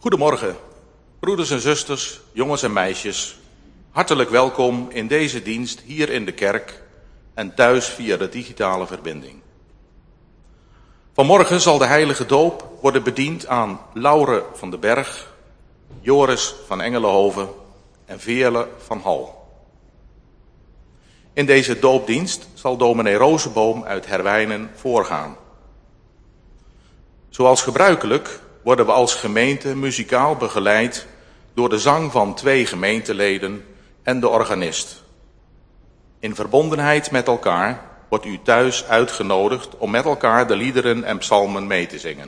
Goedemorgen, broeders en zusters, jongens en meisjes. Hartelijk welkom in deze dienst hier in de kerk en thuis via de digitale verbinding. Vanmorgen zal de heilige doop worden bediend aan Laure van den Berg, Joris van Engelenhoven en Veerle van Hal. In deze doopdienst zal dominee Rozenboom uit Herwijnen voorgaan. Zoals gebruikelijk worden we als gemeente muzikaal begeleid door de zang van 2 gemeenteleden en de organist. In verbondenheid met elkaar wordt u thuis uitgenodigd om met elkaar de liederen en psalmen mee te zingen.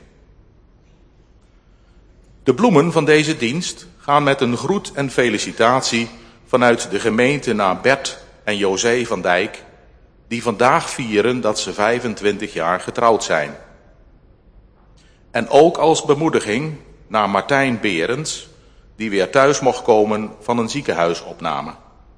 De bloemen van deze dienst gaan met een groet en felicitatie vanuit de gemeente naar Bert en José van Dijk, die vandaag vieren dat ze 25 jaar getrouwd zijn. En ook als bemoediging naar Martijn Berends, die weer thuis mocht komen van een ziekenhuisopname.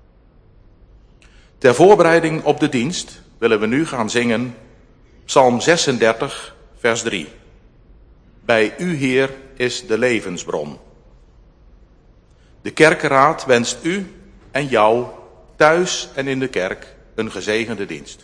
Ter voorbereiding op de dienst willen we nu gaan zingen Psalm 36, vers 3. Bij u, Heer, is de levensbron. De kerkenraad wenst u en jou thuis en in de kerk een gezegende dienst.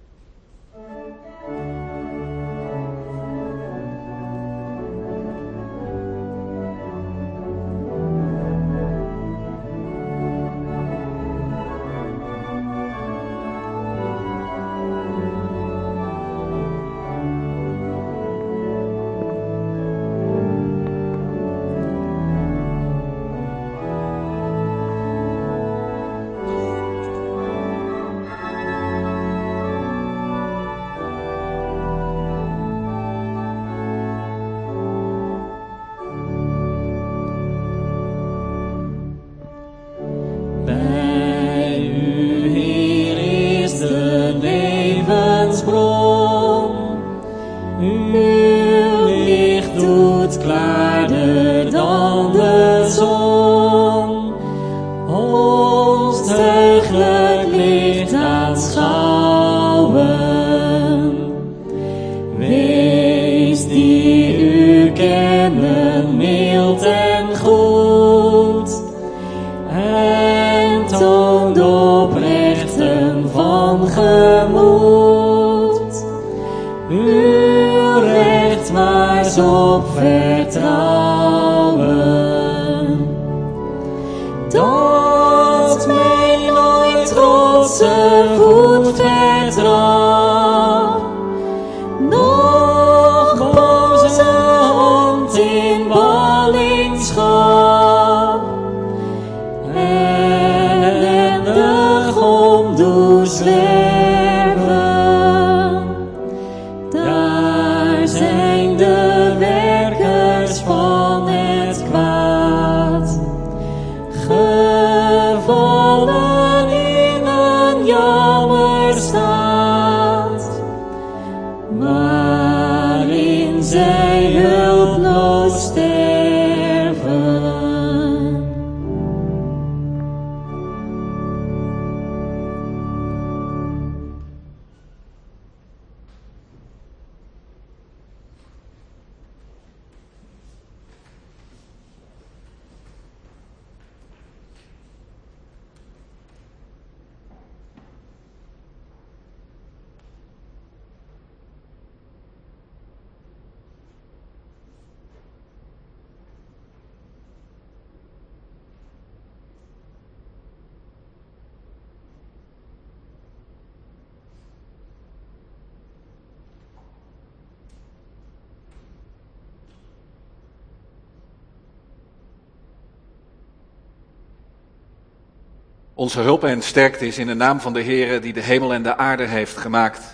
Onze hulp en sterkte is in de naam van de Heere die de hemel en de aarde heeft gemaakt.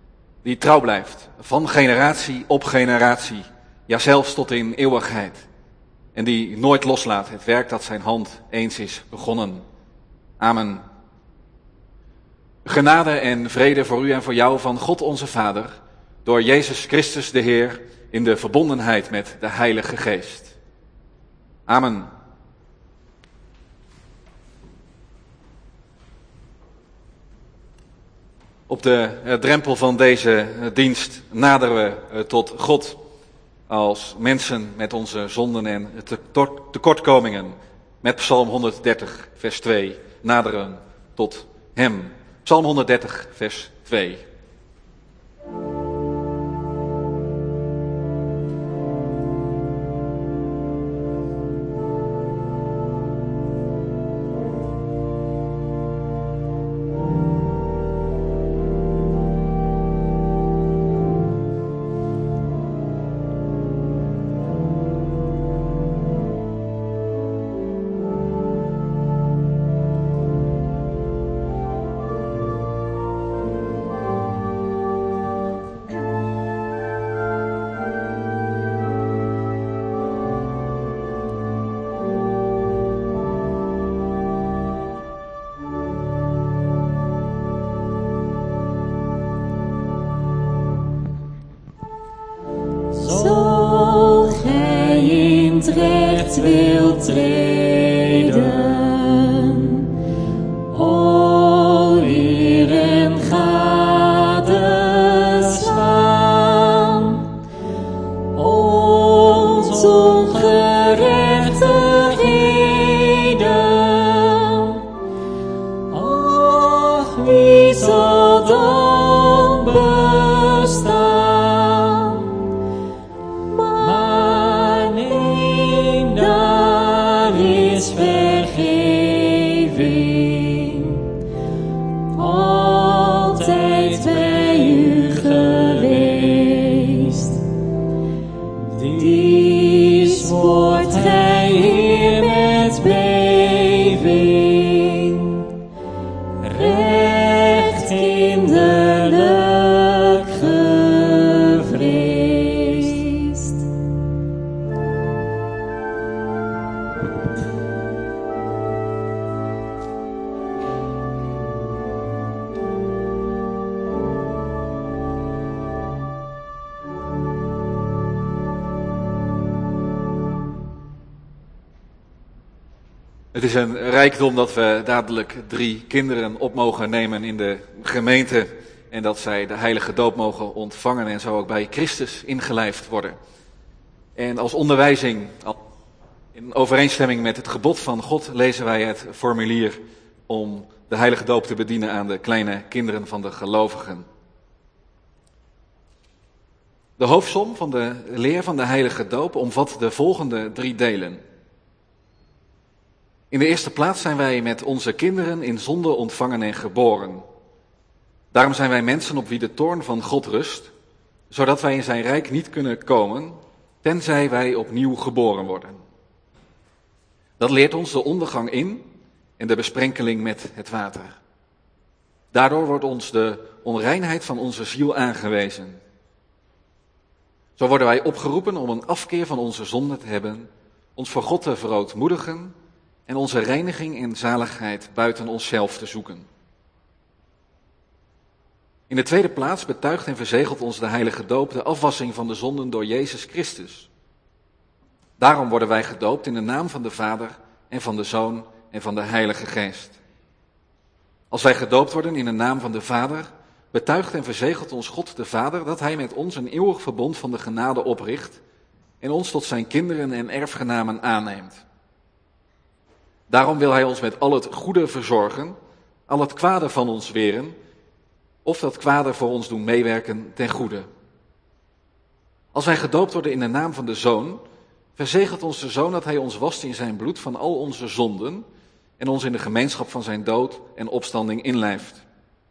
Die trouw blijft, van generatie op generatie, ja zelfs tot in eeuwigheid. En die nooit loslaat het werk dat zijn hand eens is begonnen. Amen. Genade en vrede voor u en voor jou van God onze Vader, door Jezus Christus de Heer, in de verbondenheid met de Heilige Geest. Amen. Op de drempel van deze dienst naderen we tot God. als mensen met onze zonden en tekortkomingen met Psalm 130, vers 2 naderen tot Hem. Psalm 130, vers 2. Zo gij in het recht wilt treden, o Heeren gadeslaan, ons ongerechtigheden. Ach, wie zal dan bestaan? Maar neem, daar is vergeving, altijd bij u geweest. Dies wordt gij hier met beving, recht kinderlijk gevreesd. Het is een rijkdom dat we dadelijk 3 kinderen op mogen nemen in de gemeente en dat zij de heilige doop mogen ontvangen en zo ook bij Christus ingelijfd worden. En als onderwijzing, in overeenstemming met het gebod van God, lezen wij het formulier om de heilige doop te bedienen aan de kleine kinderen van de gelovigen. De hoofdsom van de leer van de heilige doop omvat de volgende 3 delen. In de eerste plaats zijn wij met onze kinderen in zonde ontvangen en geboren. Daarom zijn wij mensen op wie de toorn van God rust, zodat wij in zijn rijk niet kunnen komen, tenzij wij opnieuw geboren worden. Dat leert ons de ondergang in en de besprenkeling met het water. Daardoor wordt ons de onreinheid van onze ziel aangewezen. Zo worden wij opgeroepen om een afkeer van onze zonde te hebben, ons voor God te verootmoedigen en onze reiniging en zaligheid buiten onszelf te zoeken. In de tweede plaats betuigt en verzegelt ons de heilige doop de afwassing van de zonden door Jezus Christus. Daarom worden wij gedoopt in de naam van de Vader en van de Zoon en van de Heilige Geest. Als wij gedoopt worden in de naam van de Vader, betuigt en verzegelt ons God de Vader dat Hij met ons een eeuwig verbond van de genade opricht en ons tot zijn kinderen en erfgenamen aanneemt. Daarom wil Hij ons met al het goede verzorgen, al het kwade van ons weren, of dat kwade voor ons doen meewerken ten goede. Als wij gedoopt worden in de naam van de Zoon, verzegelt ons de Zoon dat Hij ons wast in zijn bloed van al onze zonden en ons in de gemeenschap van zijn dood en opstanding inlijft.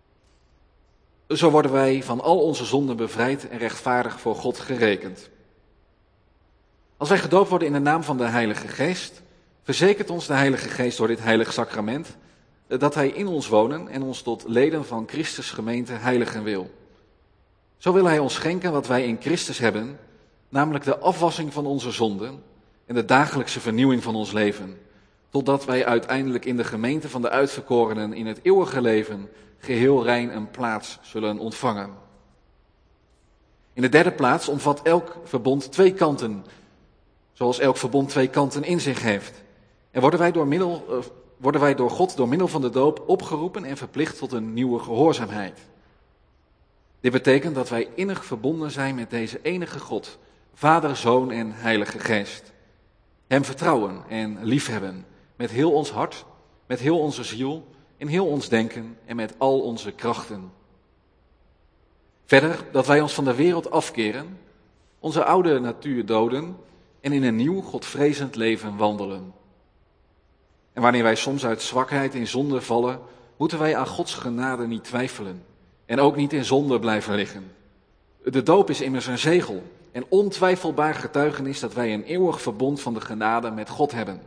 Zo worden wij van al onze zonden bevrijd en rechtvaardig voor God gerekend. Als wij gedoopt worden in de naam van de Heilige Geest, verzekert ons de Heilige Geest door dit heilig sacrament dat Hij in ons wonen en ons tot leden van Christus gemeente heiligen wil. Zo wil Hij ons schenken wat wij in Christus hebben, namelijk de afwassing van onze zonden en de dagelijkse vernieuwing van ons leven, totdat wij uiteindelijk in de gemeente van de uitverkorenen in het eeuwige leven geheel rein een plaats zullen ontvangen. In de derde plaats omvat elk verbond 2 kanten, zoals elk verbond 2 kanten in zich heeft. En worden wij door God door middel van de doop opgeroepen en verplicht tot een nieuwe gehoorzaamheid. Dit betekent dat wij innig verbonden zijn met deze enige God, Vader, Zoon en Heilige Geest. Hem vertrouwen en liefhebben met heel ons hart, met heel onze ziel, in heel ons denken en met al onze krachten. Verder dat wij ons van de wereld afkeren, onze oude natuur doden en in een nieuw godvrezend leven wandelen. En wanneer wij soms uit zwakheid in zonde vallen, moeten wij aan Gods genade niet twijfelen en ook niet in zonde blijven liggen. De doop is immers een zegel en ontwijfelbaar getuigenis dat wij een eeuwig verbond van de genade met God hebben.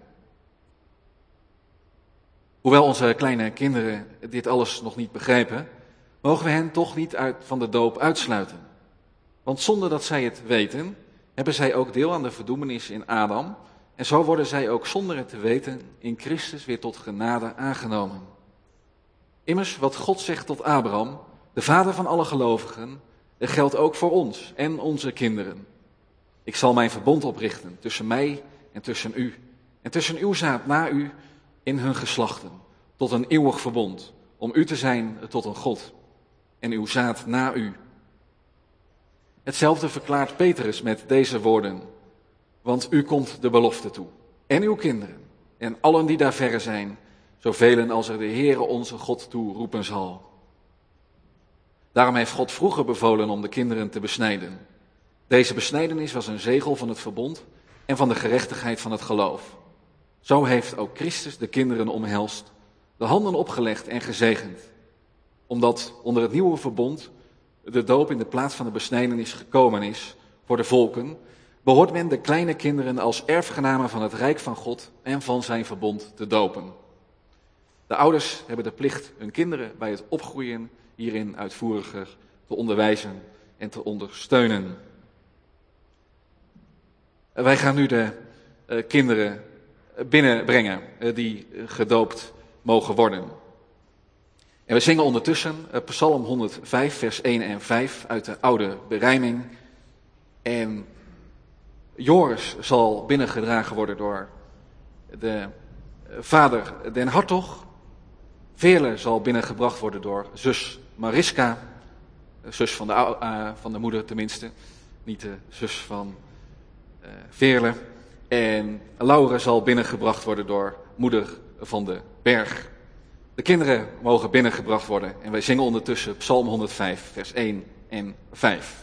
Hoewel onze kleine kinderen dit alles nog niet begrijpen, mogen we hen toch niet van de doop uitsluiten. Want zonder dat zij het weten, hebben zij ook deel aan de verdoemenis in Adam en zo worden zij ook zonder het te weten in Christus weer tot genade aangenomen. Immers wat God zegt tot Abraham, de vader van alle gelovigen, geldt ook voor ons en onze kinderen. Ik zal mijn verbond oprichten tussen mij en tussen u en tussen uw zaad na u in hun geslachten, tot een eeuwig verbond, om u te zijn tot een God en uw zaad na u. Hetzelfde verklaart Petrus met deze woorden, want u komt de belofte toe, en uw kinderen, en allen die daar verre zijn, zoveel als er de Heere onze God toe roepen zal. Daarom heeft God vroeger bevolen om de kinderen te besnijden. Deze besnijdenis was een zegel van het verbond en van de gerechtigheid van het geloof. Zo heeft ook Christus de kinderen omhelst, de handen opgelegd en gezegend. Omdat onder het nieuwe verbond de doop in de plaats van de besnijdenis gekomen is voor de volken, behoort men de kleine kinderen als erfgenamen van het rijk van God en van zijn verbond te dopen. De ouders hebben de plicht hun kinderen bij het opgroeien hierin uitvoeriger te onderwijzen en te ondersteunen. Wij gaan nu de kinderen binnenbrengen die gedoopt mogen worden. En we zingen ondertussen Psalm 105, vers 1 en 5 uit de oude berijming. En Joris zal binnengedragen worden door de vader Den Hartog. Veerle zal binnengebracht worden door zus Mariska, zus van de moeder tenminste, niet de zus van Veerle. En Laura zal binnengebracht worden door moeder van de Berg. De kinderen mogen binnengebracht worden en wij zingen ondertussen Psalm 105, vers 1 en 5.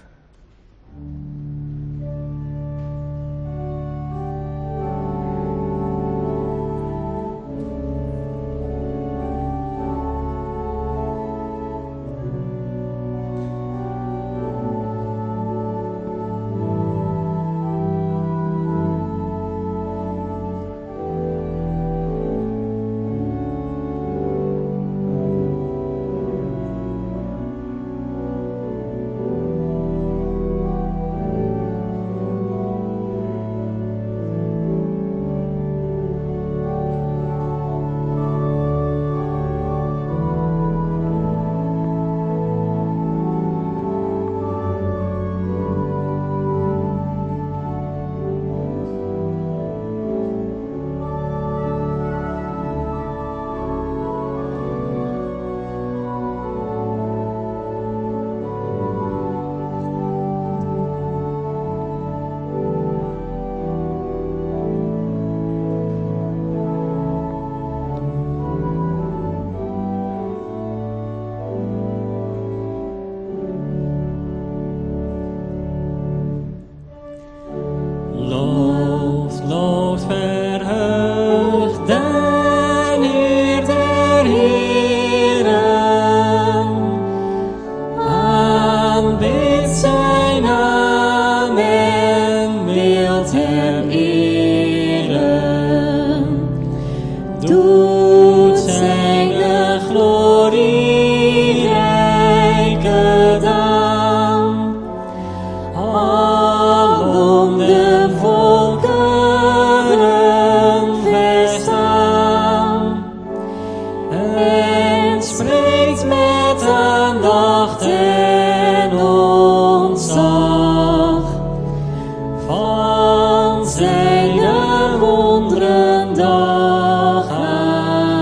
Zijn wonderen dag aan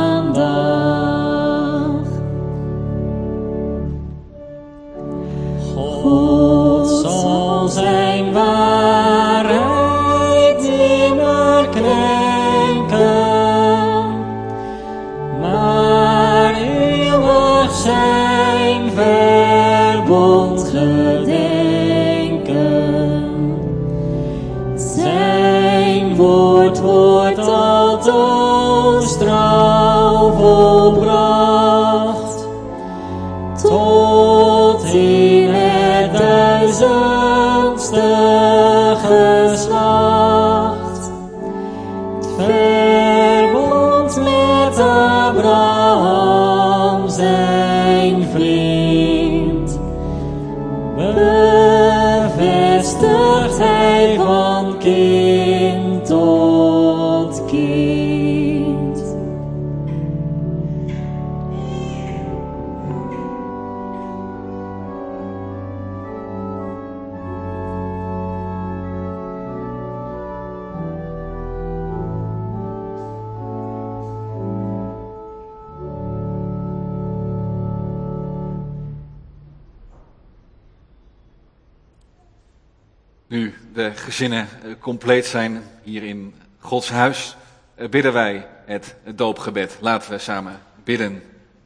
trouw volbracht, tot in het 1000ste geslacht. Het verbond met Abraham zijn vriend, bevestigt hij van kind tot kind. Nu de gezinnen compleet zijn hier in Gods huis, bidden wij het doopgebed. Laten we samen bidden.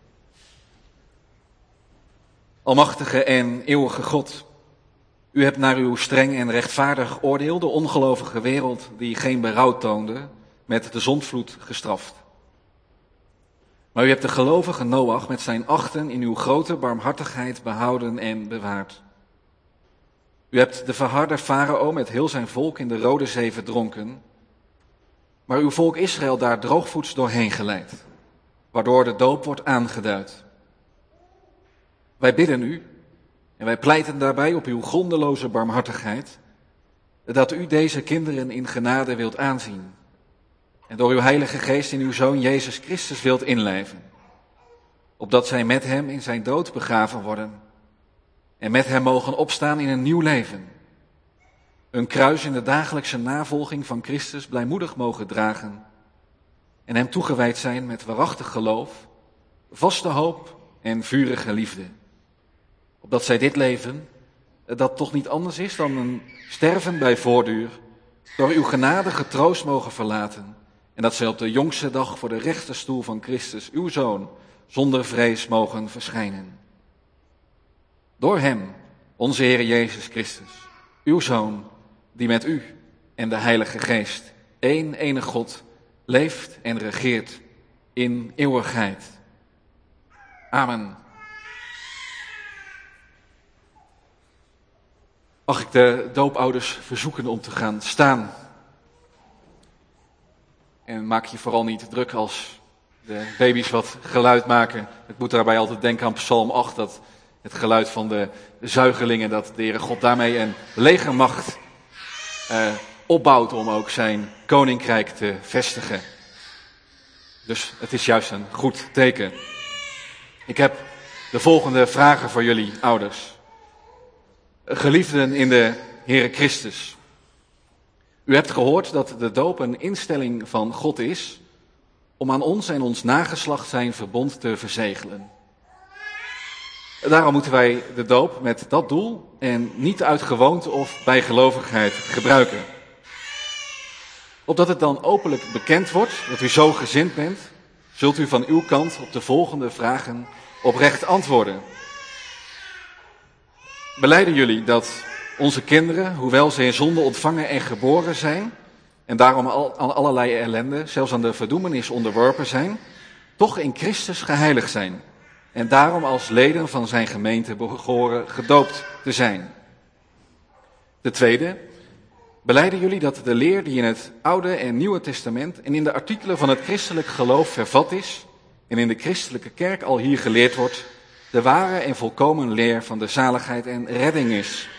Almachtige en eeuwige God, u hebt naar uw streng en rechtvaardig oordeel de ongelovige wereld die geen berouw toonde met de zondvloed gestraft. Maar u hebt de gelovige Noach met zijn 8 in uw grote barmhartigheid behouden en bewaard. U hebt de verharde Farao met heel zijn volk in de Rode Zee verdronken, maar uw volk Israël daar droogvoets doorheen geleid, waardoor de doop wordt aangeduid. Wij bidden u, en wij pleiten daarbij op uw grondeloze barmhartigheid, dat u deze kinderen in genade wilt aanzien, en door uw Heilige Geest in uw Zoon Jezus Christus wilt inlijven, opdat zij met hem in zijn dood begraven worden, en met hem mogen opstaan in een nieuw leven. Een kruis in de dagelijkse navolging van Christus blijmoedig mogen dragen. En hem toegewijd zijn met waarachtig geloof, vaste hoop en vurige liefde. Opdat zij dit leven, dat toch niet anders is dan een sterven bij voortduur, door uw genade getroost mogen verlaten. En dat zij op de jongste dag voor de rechterstoel van Christus, uw Zoon, zonder vrees mogen verschijnen. Door hem, onze Heer Jezus Christus, uw Zoon, die met u en de Heilige Geest, één enig God, leeft en regeert in eeuwigheid. Amen. Mag ik de doopouders verzoeken om te gaan staan? En maak je vooral niet druk als de baby's wat geluid maken. Ik moet daarbij altijd denken aan Psalm 8, dat het geluid van de zuigelingen, dat de Heere God daarmee een legermacht opbouwt om ook zijn koninkrijk te vestigen. Dus het is juist een goed teken. Ik heb de volgende vragen voor jullie ouders. Geliefden in de Heere Christus. U hebt gehoord dat de doop een instelling van God is om aan ons en ons nageslacht zijn verbond te verzegelen. Daarom moeten wij de doop met dat doel en niet uit gewoonte of bijgelovigheid gebruiken. Opdat het dan openlijk bekend wordt dat u zo gezind bent, zult u van uw kant op de volgende vragen oprecht antwoorden. Belijden jullie dat onze kinderen, hoewel ze in zonde ontvangen en geboren zijn, en daarom aan allerlei ellende, zelfs aan de verdoemenis onderworpen zijn, toch in Christus geheiligd zijn, en daarom als leden van zijn gemeente behoren gedoopt te zijn? De tweede, belijden jullie dat de leer die in het Oude en Nieuwe Testament en in de artikelen van het christelijk geloof vervat is en in de christelijke kerk al hier geleerd wordt, de ware en volkomen leer van de zaligheid en redding is?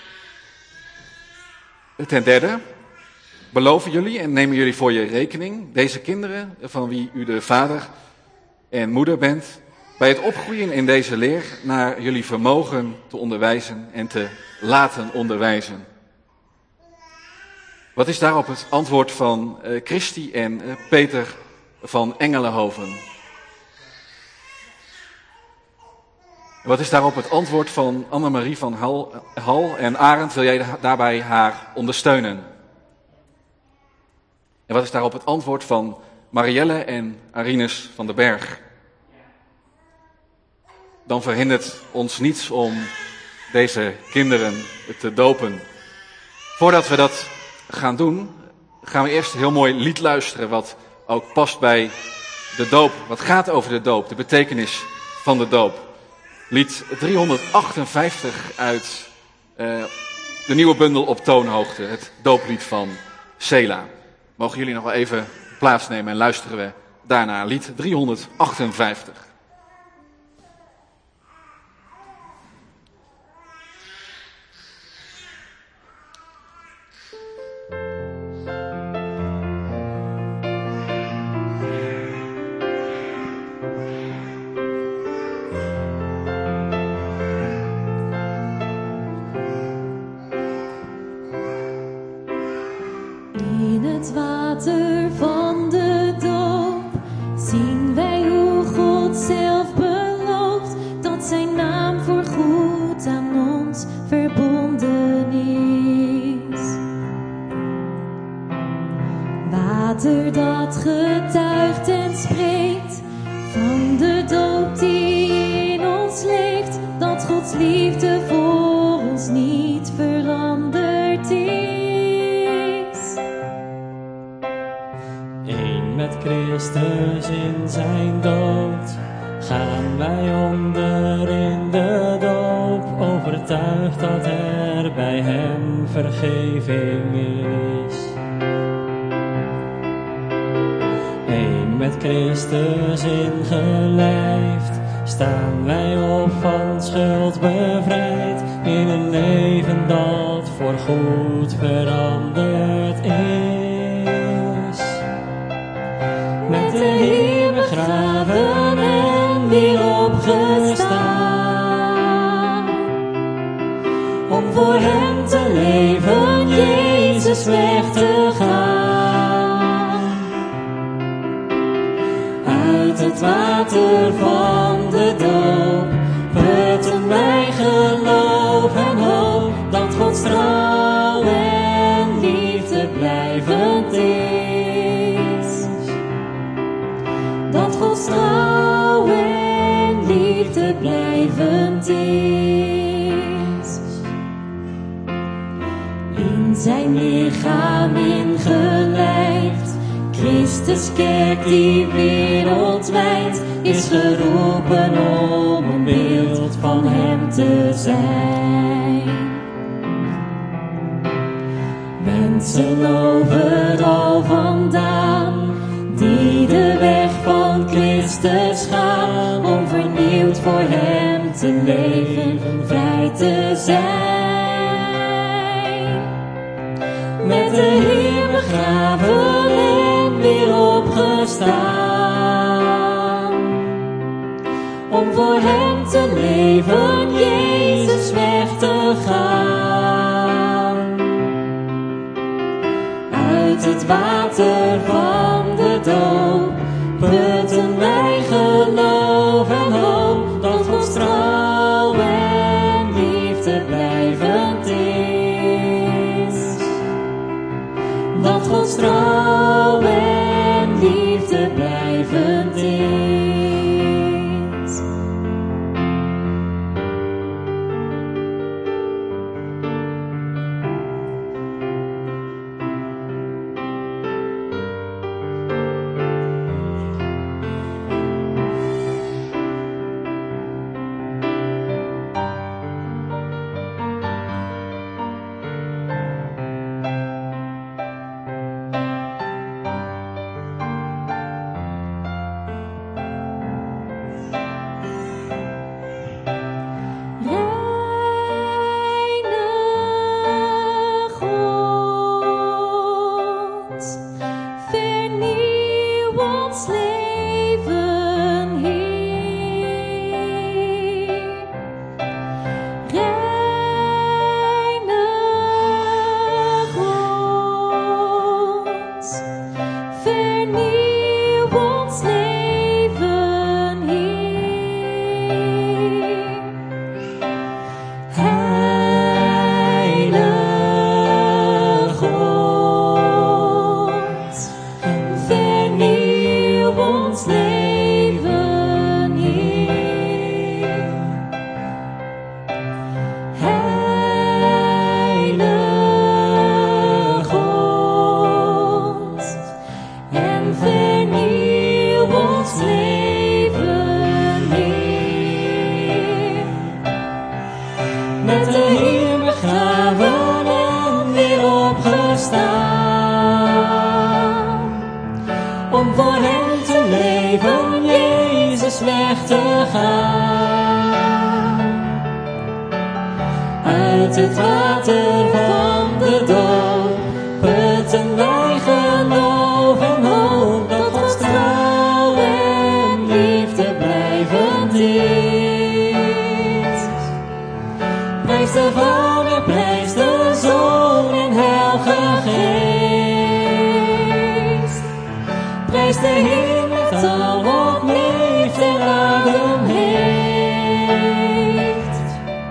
Ten derde, beloven jullie en nemen jullie voor je rekening deze kinderen, van wie u de vader en moeder bent, bij het opgroeien in deze leer naar jullie vermogen te onderwijzen en te laten onderwijzen? Wat is daarop het antwoord van Christi en Peter van Engelenhoven? Wat is daarop het antwoord van Annemarie van Hal en Arend? Wil jij daarbij haar ondersteunen? En wat is daarop het antwoord van Marielle en Arinus van den Berg? Dan verhindert ons niets om deze kinderen te dopen. Voordat we dat gaan doen, gaan we eerst een heel mooi lied luisteren wat ook past bij de doop. Wat gaat over de doop, de betekenis van de doop. Lied 358 uit de nieuwe bundel Op Toonhoogte, het dooplied van Sela. Mogen jullie nog wel even plaatsnemen en luisteren we daarna lied 358. In het water van de doop zien wij hoe God zelf belooft dat zijn naam voorgoed aan ons verbonden is. Water dat getuigt en spreekt van de doop die in ons leeft, dat Gods liefde voor ons niet veranderd is. Met Christus in zijn dood gaan wij onder in de doop, overtuigd dat er bij hem vergeving is. Eén met Christus ingelijfd staan wij op van schuld bevrijd, in een leven dat voorgoed veranderd is. Met de Heer begraven en weer opgestaan, om voor hem te leven, Jezus weg te gaan. Uit het water van de doop putten wij geloof en hoop, dat Gods trouw en liefde blijvend is. Dat Gods trouw en liefde blijvend is. In zijn lichaam ingelijfd, Christus kerk die wereldwijd is geroepen om een beeld van hem te zijn. Mensen overal vandaan die de weg van Christus gaan, om vernieuwd voor hem te leven, vrij te zijn. Met de Heer begraven en weer opgestaan, om voor hem te leven, Jezus weg te gaan. Uit het water van de doop putten wij geloof en hoop, dat Gods trouw en liefde blijvend is. Dat Gods trouw en liefde blijvend is. Jezus weg te gaan. Uit het water van de doop putten wij geloof en hoop dat Gods trouw en liefde blijvend is. Prijs de Vader, prijs de Zoon en Heilige Geest. Prijs de Heer met al wat leeft en adem heeft.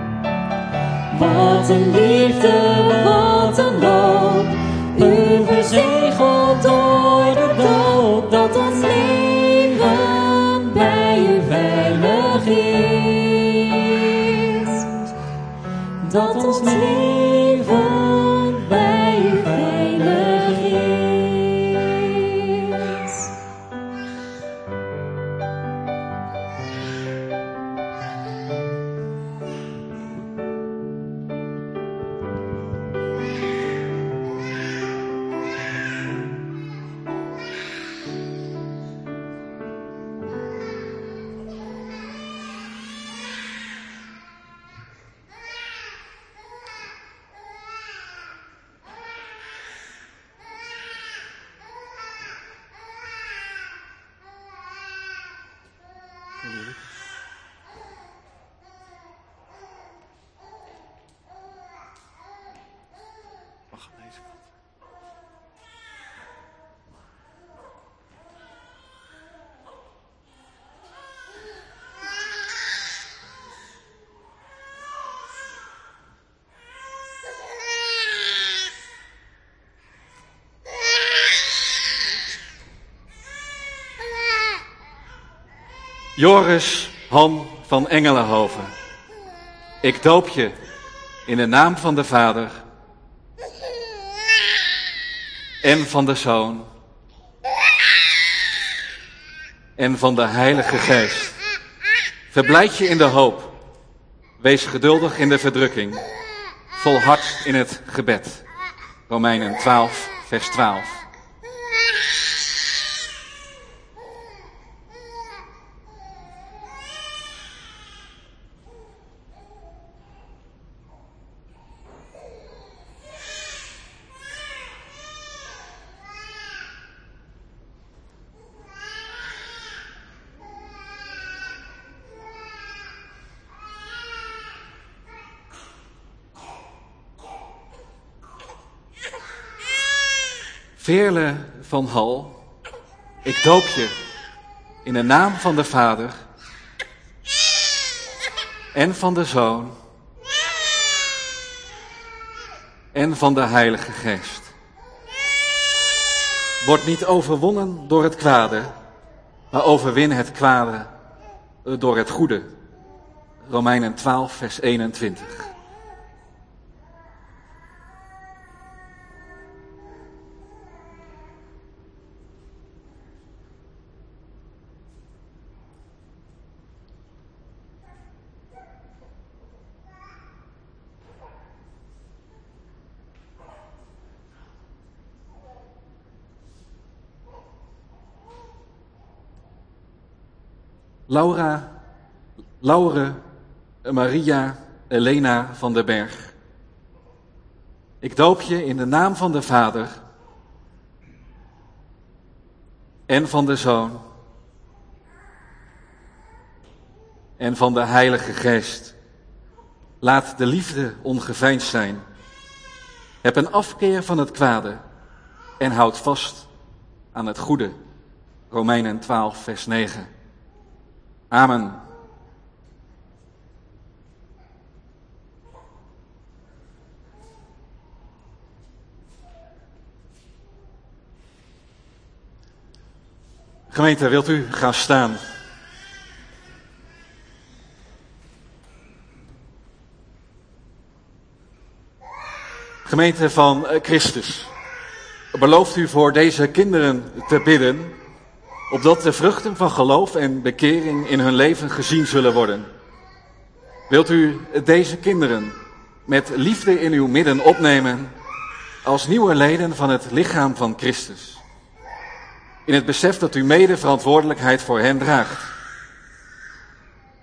Wat een liefde, wat een loop, u verzegeld door de doop, dat ons leven bij u veilig is. Dat ons leven bij u veilig is. Joris Han van Engelenhoven, ik doop je in de naam van de Vader en van de Zoon en van de Heilige Geest. Verblijd je in de hoop, wees geduldig in de verdrukking, volhard in het gebed. Romeinen 12, vers 12. Veerle van Hal, ik doop je in de naam van de Vader en van de Zoon en van de Heilige Geest. Word niet overwonnen door het kwade, maar overwin het kwade door het goede. Romeinen 12, vers 21. Laure Maria Elena van den Berg. Ik doop je in de naam van de Vader en van de Zoon en van de Heilige Geest. Laat de liefde ongeveinsd zijn. Heb een afkeer van het kwade en houd vast aan het goede. Romeinen 12, vers 9. Amen. Gemeente, wilt u gaan staan? Gemeente van Christus, belooft u voor deze kinderen te bidden, opdat de vruchten van geloof en bekering in hun leven gezien zullen worden. Wilt u deze kinderen met liefde in uw midden opnemen als nieuwe leden van het lichaam van Christus? In het besef dat u mede verantwoordelijkheid voor hen draagt.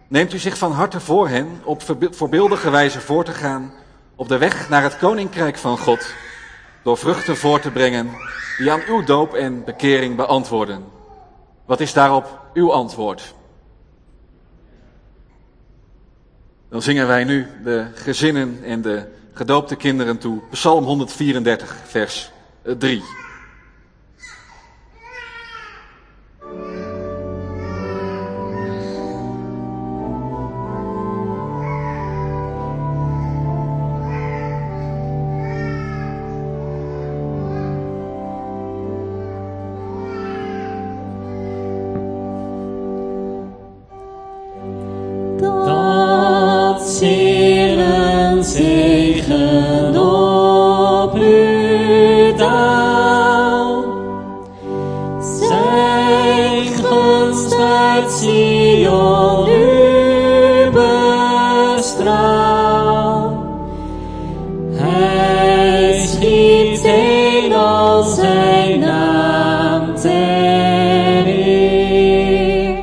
Neemt u zich van harte voor hen op voorbeeldige wijze voor te gaan op de weg naar het koninkrijk van God, door vruchten voor te brengen die aan uw doop en bekering beantwoorden. Wat is daarop uw antwoord? Dan zingen wij nu de gezinnen en de gedoopte kinderen toe. Psalm 134, vers 3. Zegen, zegen op u daal. Zijn gunst uit Sion u bestraalt. Hij schiet heen al zijn naam ter eer.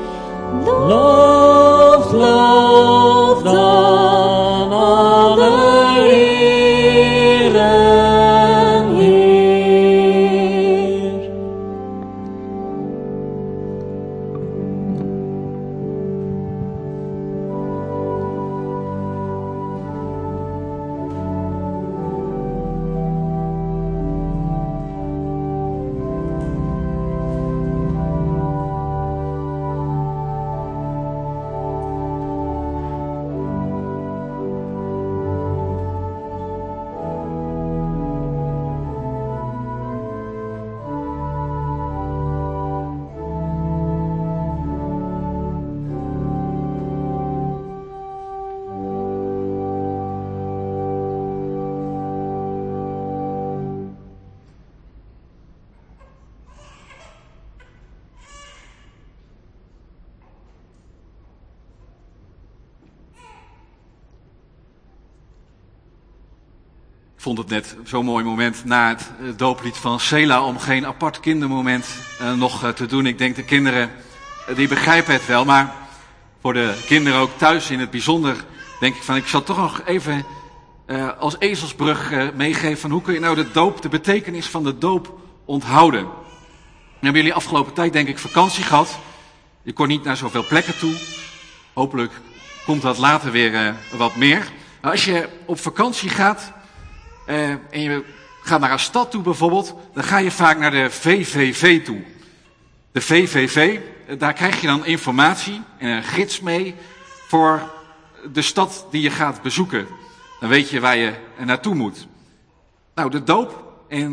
Loof, loof dan alle eren Heer. Ik vond het net zo'n mooi moment na het dooplied van Sela om geen apart kindermoment nog te doen. Ik denk de kinderen die begrijpen het wel, maar voor de kinderen ook thuis in het bijzonder denk ik van ik zal toch nog even als ezelsbrug meegeven van hoe kun je nou de betekenis van de doop onthouden. Dan hebben jullie afgelopen tijd denk ik vakantie gehad. Je kon niet naar zoveel plekken toe. Hopelijk komt dat later weer wat meer. Maar als je op vakantie gaat en je gaat naar een stad toe bijvoorbeeld, dan ga je vaak naar de VVV toe. De VVV, daar krijg je dan informatie en een gids mee voor de stad die je gaat bezoeken. Dan weet je waar je naartoe moet. Nou, de doop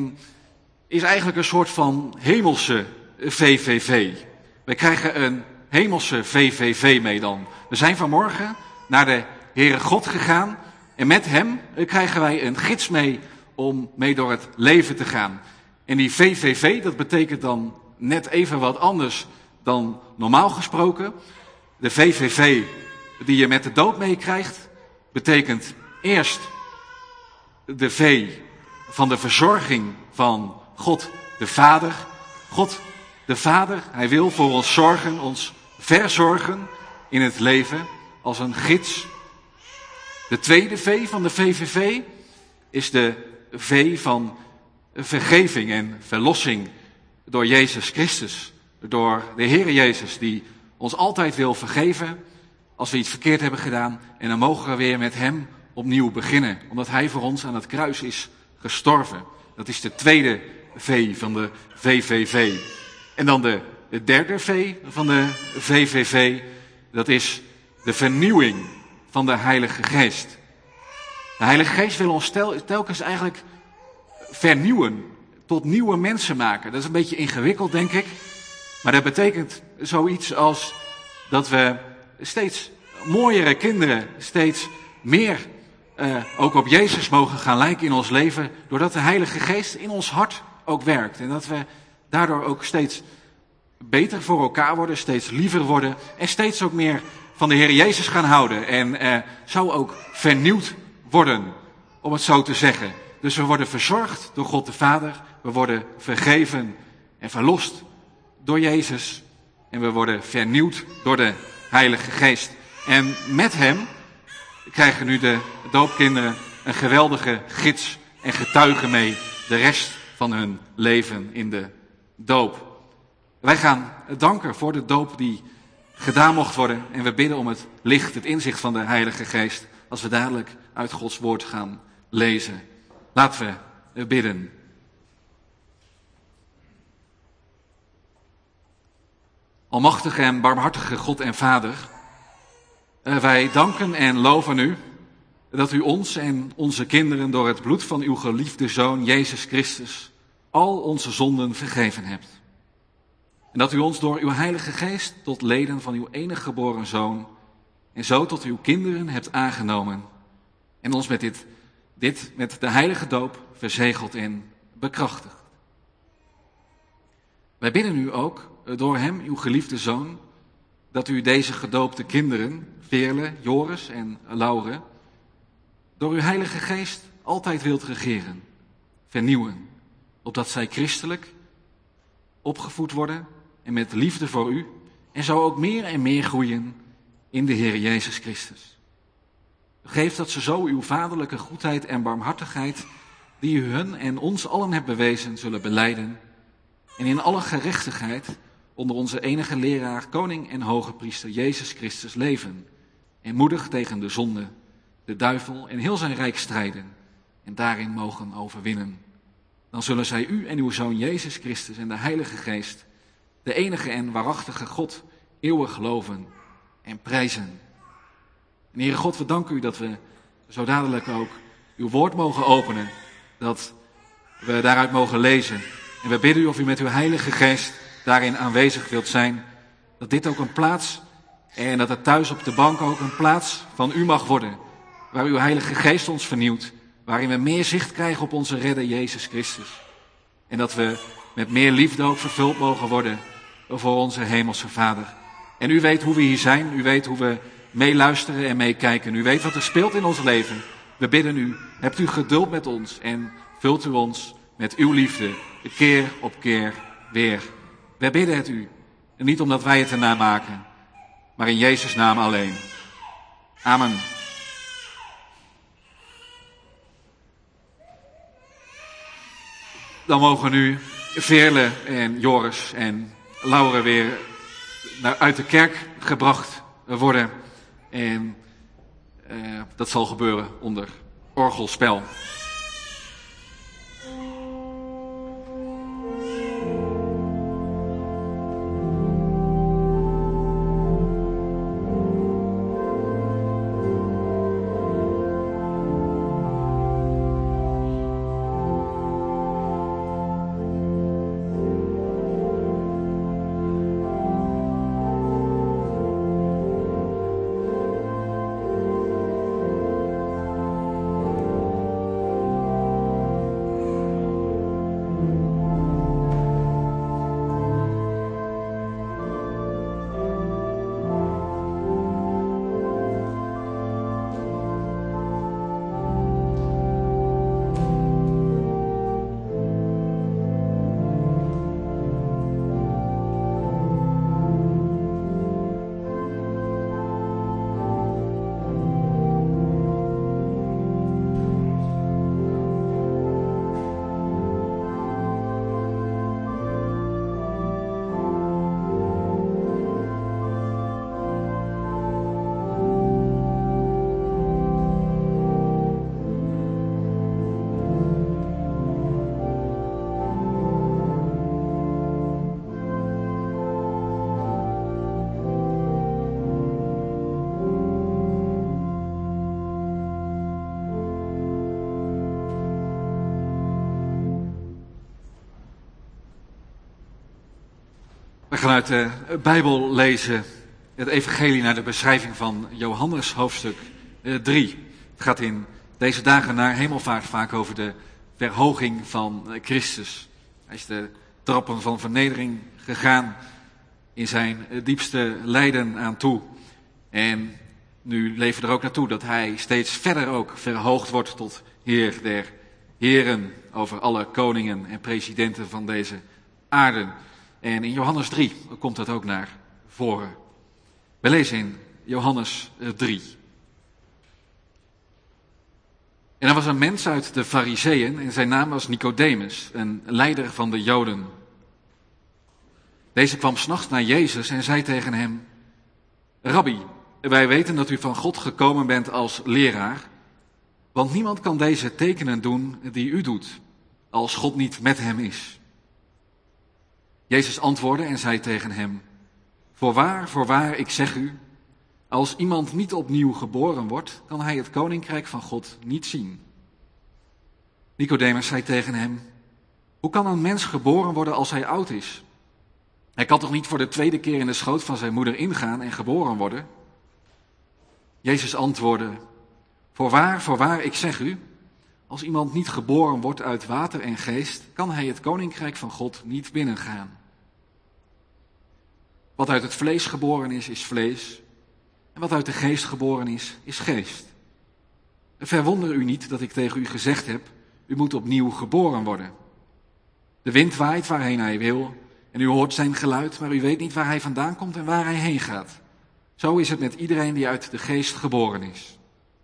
is eigenlijk een soort van hemelse VVV. Wij krijgen een hemelse VVV mee dan. We zijn vanmorgen naar de Heere God gegaan en met hem krijgen wij een gids mee om mee door het leven te gaan. En die VVV, dat betekent dan net even wat anders dan normaal gesproken. De VVV die je met de doop meekrijgt, betekent eerst de V van de verzorging van God de Vader. God de Vader, hij wil voor ons zorgen, ons verzorgen in het leven als een gids. De tweede V van de VVV is de V van vergeving en verlossing door Jezus Christus. Door de Heere Jezus die ons altijd wil vergeven als we iets verkeerd hebben gedaan. En dan mogen we weer met hem opnieuw beginnen. Omdat hij voor ons aan het kruis is gestorven. Dat is de tweede V van de VVV. En dan de derde V van de VVV. Dat is de vernieuwing van de Heilige Geest. De Heilige Geest wil ons telkens eigenlijk vernieuwen. Tot nieuwe mensen maken. Dat is een beetje ingewikkeld, denk ik. Maar dat betekent zoiets als dat we steeds mooiere kinderen, steeds meer ook op Jezus mogen gaan lijken in ons leven. Doordat de Heilige Geest in ons hart ook werkt. En dat we daardoor ook steeds beter voor elkaar worden, steeds liever worden. En steeds ook meer van de Heer Jezus gaan houden. En zo ook vernieuwd worden, om het zo te zeggen. Dus we worden verzorgd door God de Vader. We worden vergeven en verlost door Jezus. En we worden vernieuwd door de Heilige Geest. En met hem krijgen nu de doopkinderen een geweldige gids en getuige mee de rest van hun leven in de doop. Wij gaan danken voor de doop die gedaan mocht worden. En we bidden om het licht, het inzicht van de Heilige Geest, als we dadelijk uit Gods woord gaan lezen. Laten we bidden. Almachtige en barmhartige God en Vader, wij danken en loven u dat u ons en onze kinderen door het bloed van uw geliefde Zoon Jezus Christus al onze zonden vergeven hebt. En dat u ons door uw Heilige Geest tot leden van uw enige geboren Zoon en zo tot uw kinderen hebt aangenomen en ons met de heilige doop verzegeld en bekrachtigd. Wij bidden u ook door hem, uw geliefde Zoon, dat u deze gedoopte kinderen, Veerle, Joris en Laure, door uw Heilige Geest altijd wilt regeren, vernieuwen, opdat zij christelijk opgevoed worden en met liefde voor u en zo ook meer en meer groeien in de Heer Jezus Christus. Geef dat ze zo uw vaderlijke goedheid en barmhartigheid, die u hun en ons allen hebt bewezen, zullen belijden en in alle gerechtigheid onder onze enige leraar, koning en hoge priester Jezus Christus leven en moedig tegen de zonde, de duivel en heel zijn rijk strijden en daarin mogen overwinnen. Dan zullen zij u en uw Zoon Jezus Christus en de Heilige Geest, de enige en waarachtige God, eeuwig loven en prijzen. En Heere God, we danken u dat we zo dadelijk ook uw woord mogen openen, dat we daaruit mogen lezen. En we bidden u of u met uw Heilige Geest daarin aanwezig wilt zijn, dat dit ook een plaats en dat het thuis op de bank ook een plaats van u mag worden, waar uw Heilige Geest ons vernieuwt, waarin we meer zicht krijgen op onze redder Jezus Christus. En dat we met meer liefde ook vervuld mogen worden voor onze hemelse Vader. En u weet hoe we hier zijn, u weet hoe we meeluisteren en meekijken. U weet wat er speelt in ons leven. We bidden u, hebt u geduld met ons en vult u ons met uw liefde, keer op keer weer. Wij bidden het u, en niet omdat wij het ernaar maken, maar in Jezus' naam alleen. Amen. Dan mogen nu Veerle en Joris en Laure weer uit de kerk gebracht worden. En dat zal gebeuren onder orgelspel. We gaan uit de Bijbel lezen het evangelie naar de beschrijving van Johannes hoofdstuk 3. Het gaat in deze dagen naar hemelvaart vaak over de verhoging van Christus. Hij is de trappen van vernedering gegaan in zijn diepste lijden aan toe. En nu leven we er ook naartoe dat hij steeds verder ook verhoogd wordt tot Heer der Heren over alle koningen en presidenten van deze aarde. En in Johannes 3 komt dat ook naar voren. We lezen in Johannes 3. En er was een mens uit de Farizeeën en zijn naam was Nicodemus, een leider van de Joden. Deze kwam 's nachts naar Jezus en zei tegen hem: Rabbi, wij weten dat u van God gekomen bent als leraar, want niemand kan deze tekenen doen die u doet, als God niet met hem is. Jezus antwoordde en zei tegen hem: Voorwaar, ik zeg u, als iemand niet opnieuw geboren wordt, kan hij het koninkrijk van God niet zien. Nicodemus zei tegen hem: Hoe kan een mens geboren worden als hij oud is? Hij kan toch niet voor de tweede keer in de schoot van zijn moeder ingaan en geboren worden? Jezus antwoordde: Voorwaar, ik zeg u, als iemand niet geboren wordt uit water en geest, kan hij het koninkrijk van God niet binnengaan. Wat uit het vlees geboren is, is vlees. En wat uit de geest geboren is, is geest. Verwonder u niet dat ik tegen u gezegd heb, u moet opnieuw geboren worden. De wind waait waarheen hij wil en u hoort zijn geluid, maar u weet niet waar hij vandaan komt en waar hij heen gaat. Zo is het met iedereen die uit de geest geboren is.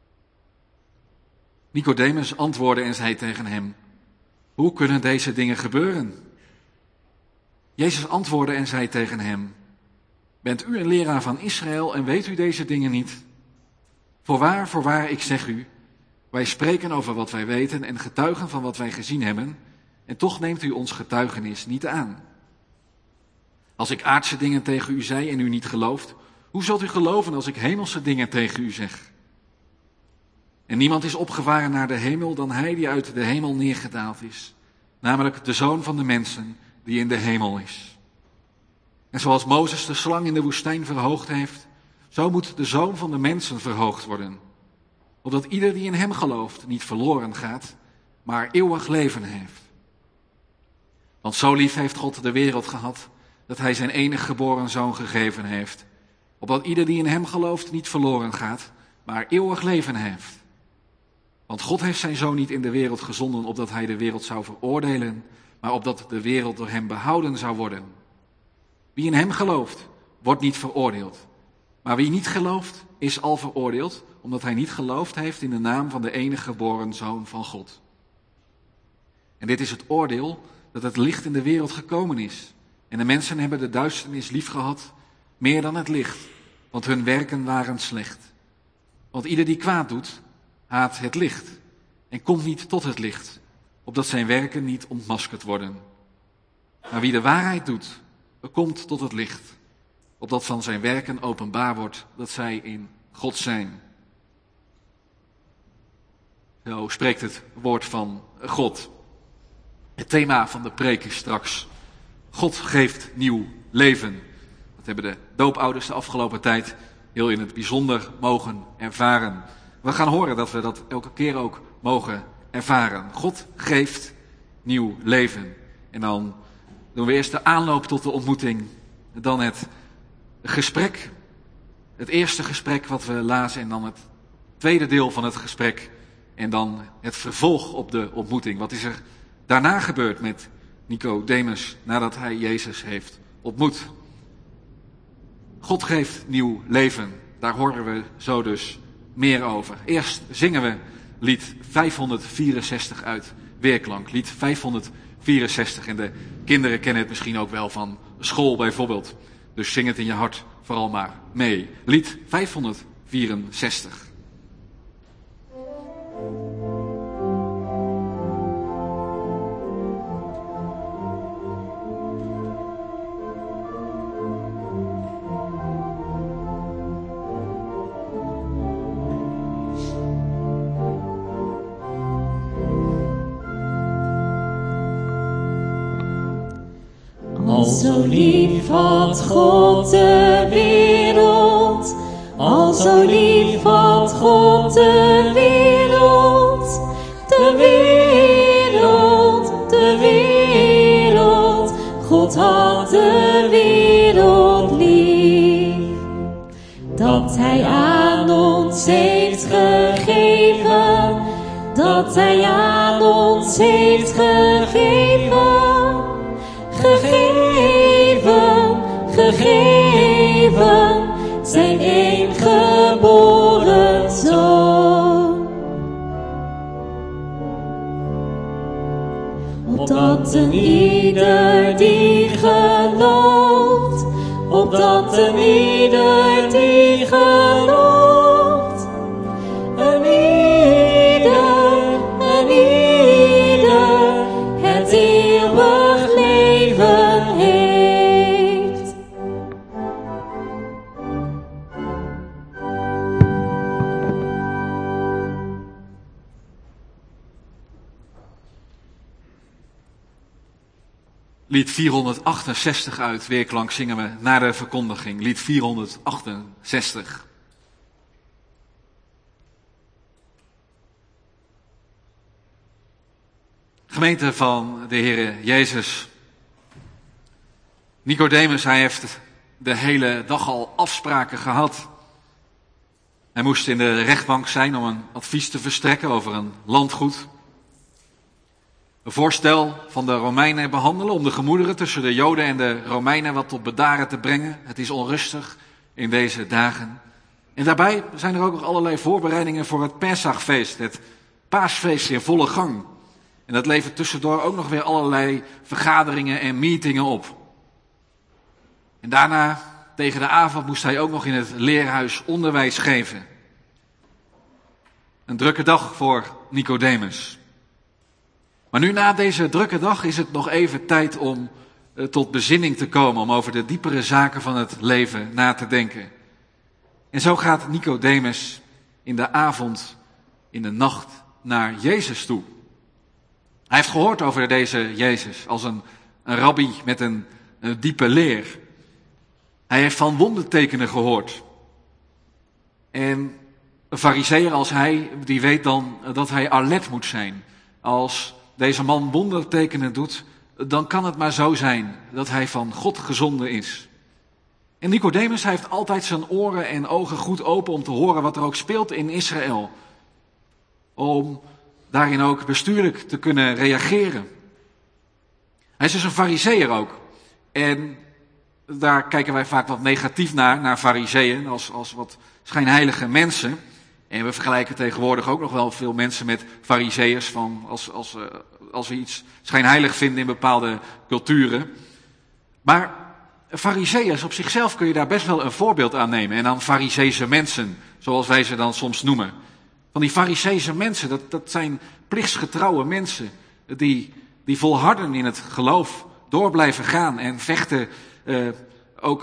Nicodemus antwoordde en zei tegen hem: Hoe kunnen deze dingen gebeuren? Jezus antwoordde en zei tegen hem: Bent u een leraar van Israël en weet u deze dingen niet? Voorwaar, ik zeg u, wij spreken over wat wij weten en getuigen van wat wij gezien hebben, en toch neemt u ons getuigenis niet aan. Als ik aardse dingen tegen u zei en u niet gelooft, hoe zult u geloven als ik hemelse dingen tegen u zeg? En niemand is opgevaren naar de hemel dan hij die uit de hemel neergedaald is, namelijk de Zoon van de mensen die in de hemel is. En zoals Mozes de slang in de woestijn verhoogd heeft, zo moet de Zoon van de mensen verhoogd worden, opdat ieder die in hem gelooft niet verloren gaat, maar eeuwig leven heeft. Want zo lief heeft God de wereld gehad, dat hij zijn enige geboren Zoon gegeven heeft, opdat ieder die in hem gelooft niet verloren gaat, maar eeuwig leven heeft. Want God heeft zijn Zoon niet in de wereld gezonden, opdat hij de wereld zou veroordelen, maar opdat de wereld door hem behouden zou worden. Wie in hem gelooft, wordt niet veroordeeld. Maar wie niet gelooft, is al veroordeeld, omdat hij niet geloofd heeft in de naam van de enige geboren Zoon van God. En dit is het oordeel, dat het licht in de wereld gekomen is. En de mensen hebben de duisternis liefgehad, meer dan het licht, want hun werken waren slecht. Want ieder die kwaad doet, haat het licht en komt niet tot het licht, opdat zijn werken niet ontmaskerd worden. Maar wie de waarheid doet, komt tot het licht, opdat van zijn werken openbaar wordt dat zij in God zijn. Zo spreekt het woord van God. Het thema van de preek is straks: God geeft nieuw leven. Dat hebben de doopouders de afgelopen tijd heel in het bijzonder mogen ervaren. We gaan horen dat we dat elke keer ook mogen ervaren. God geeft nieuw leven. En dan doen we eerst de aanloop tot de ontmoeting. Dan het gesprek. Het eerste gesprek wat we lazen en dan het tweede deel van het gesprek. En dan het vervolg op de ontmoeting. Wat is er daarna gebeurd met Nicodemus nadat hij Jezus heeft ontmoet? God geeft nieuw leven. Daar horen we zo dus meer over. Eerst zingen we lied 564 uit Weerklank. Lied 564. En de kinderen kennen het misschien ook wel van school bijvoorbeeld. Dus zing het in je hart vooral maar mee. Lied 564. Al zo lief had God de wereld, al zo lief had God de wereld, de wereld, de wereld. God had de wereld lief, dat hij aan ons heeft gegeven, dat hij aan ons heeft gegeven. Gegeven, zijn enige opdat een ieder die gelooft, opdat een ieder die gelooft, een ieder het eeuwig leven heeft. Lied 468 uit Weerklank zingen we na de verkondiging. Lied 468. Gemeente van de Heere Jezus. Nicodemus, hij heeft de hele dag al afspraken gehad. Hij moest in de rechtbank zijn om een advies te verstrekken over een landgoed. Een voorstel van de Romeinen behandelen om de gemoederen tussen de Joden en de Romeinen wat tot bedaren te brengen. Het is onrustig in deze dagen. En daarbij zijn er ook nog allerlei voorbereidingen voor het Pesachfeest, het paasfeest in volle gang. En dat levert tussendoor ook nog weer allerlei vergaderingen en meetingen op. En daarna, tegen de avond, moest hij ook nog in het leerhuis onderwijs geven. Een drukke dag voor Nicodemus. Maar nu na deze drukke dag is het nog even tijd om tot bezinning te komen, om over de diepere zaken van het leven na te denken. En zo gaat Nicodemus in de avond, in de nacht, naar Jezus toe. Hij heeft gehoord over deze Jezus als een rabbi met een diepe leer. Hij heeft van wondertekenen gehoord. En een farizeeër als hij, die weet dan dat hij alert moet zijn. Als deze man wondertekenen doet, dan kan het maar zo zijn dat hij van God gezonden is. En Nicodemus heeft altijd zijn oren en ogen goed open om te horen wat er ook speelt in Israël. Om daarin ook bestuurlijk te kunnen reageren. Hij is dus een farizeeër ook. En daar kijken wij vaak wat negatief naar farizeeën als wat schijnheilige mensen. En we vergelijken tegenwoordig ook nog wel veel mensen met farizeeërs van als we iets schijnheilig vinden in bepaalde culturen. Maar farizeeërs op zichzelf kun je daar best wel een voorbeeld aan nemen. En dan farizeese mensen, zoals wij ze dan soms noemen. Van die farizeese mensen, dat zijn plichtsgetrouwe mensen die volharden in het geloof, door blijven gaan en vechten, ook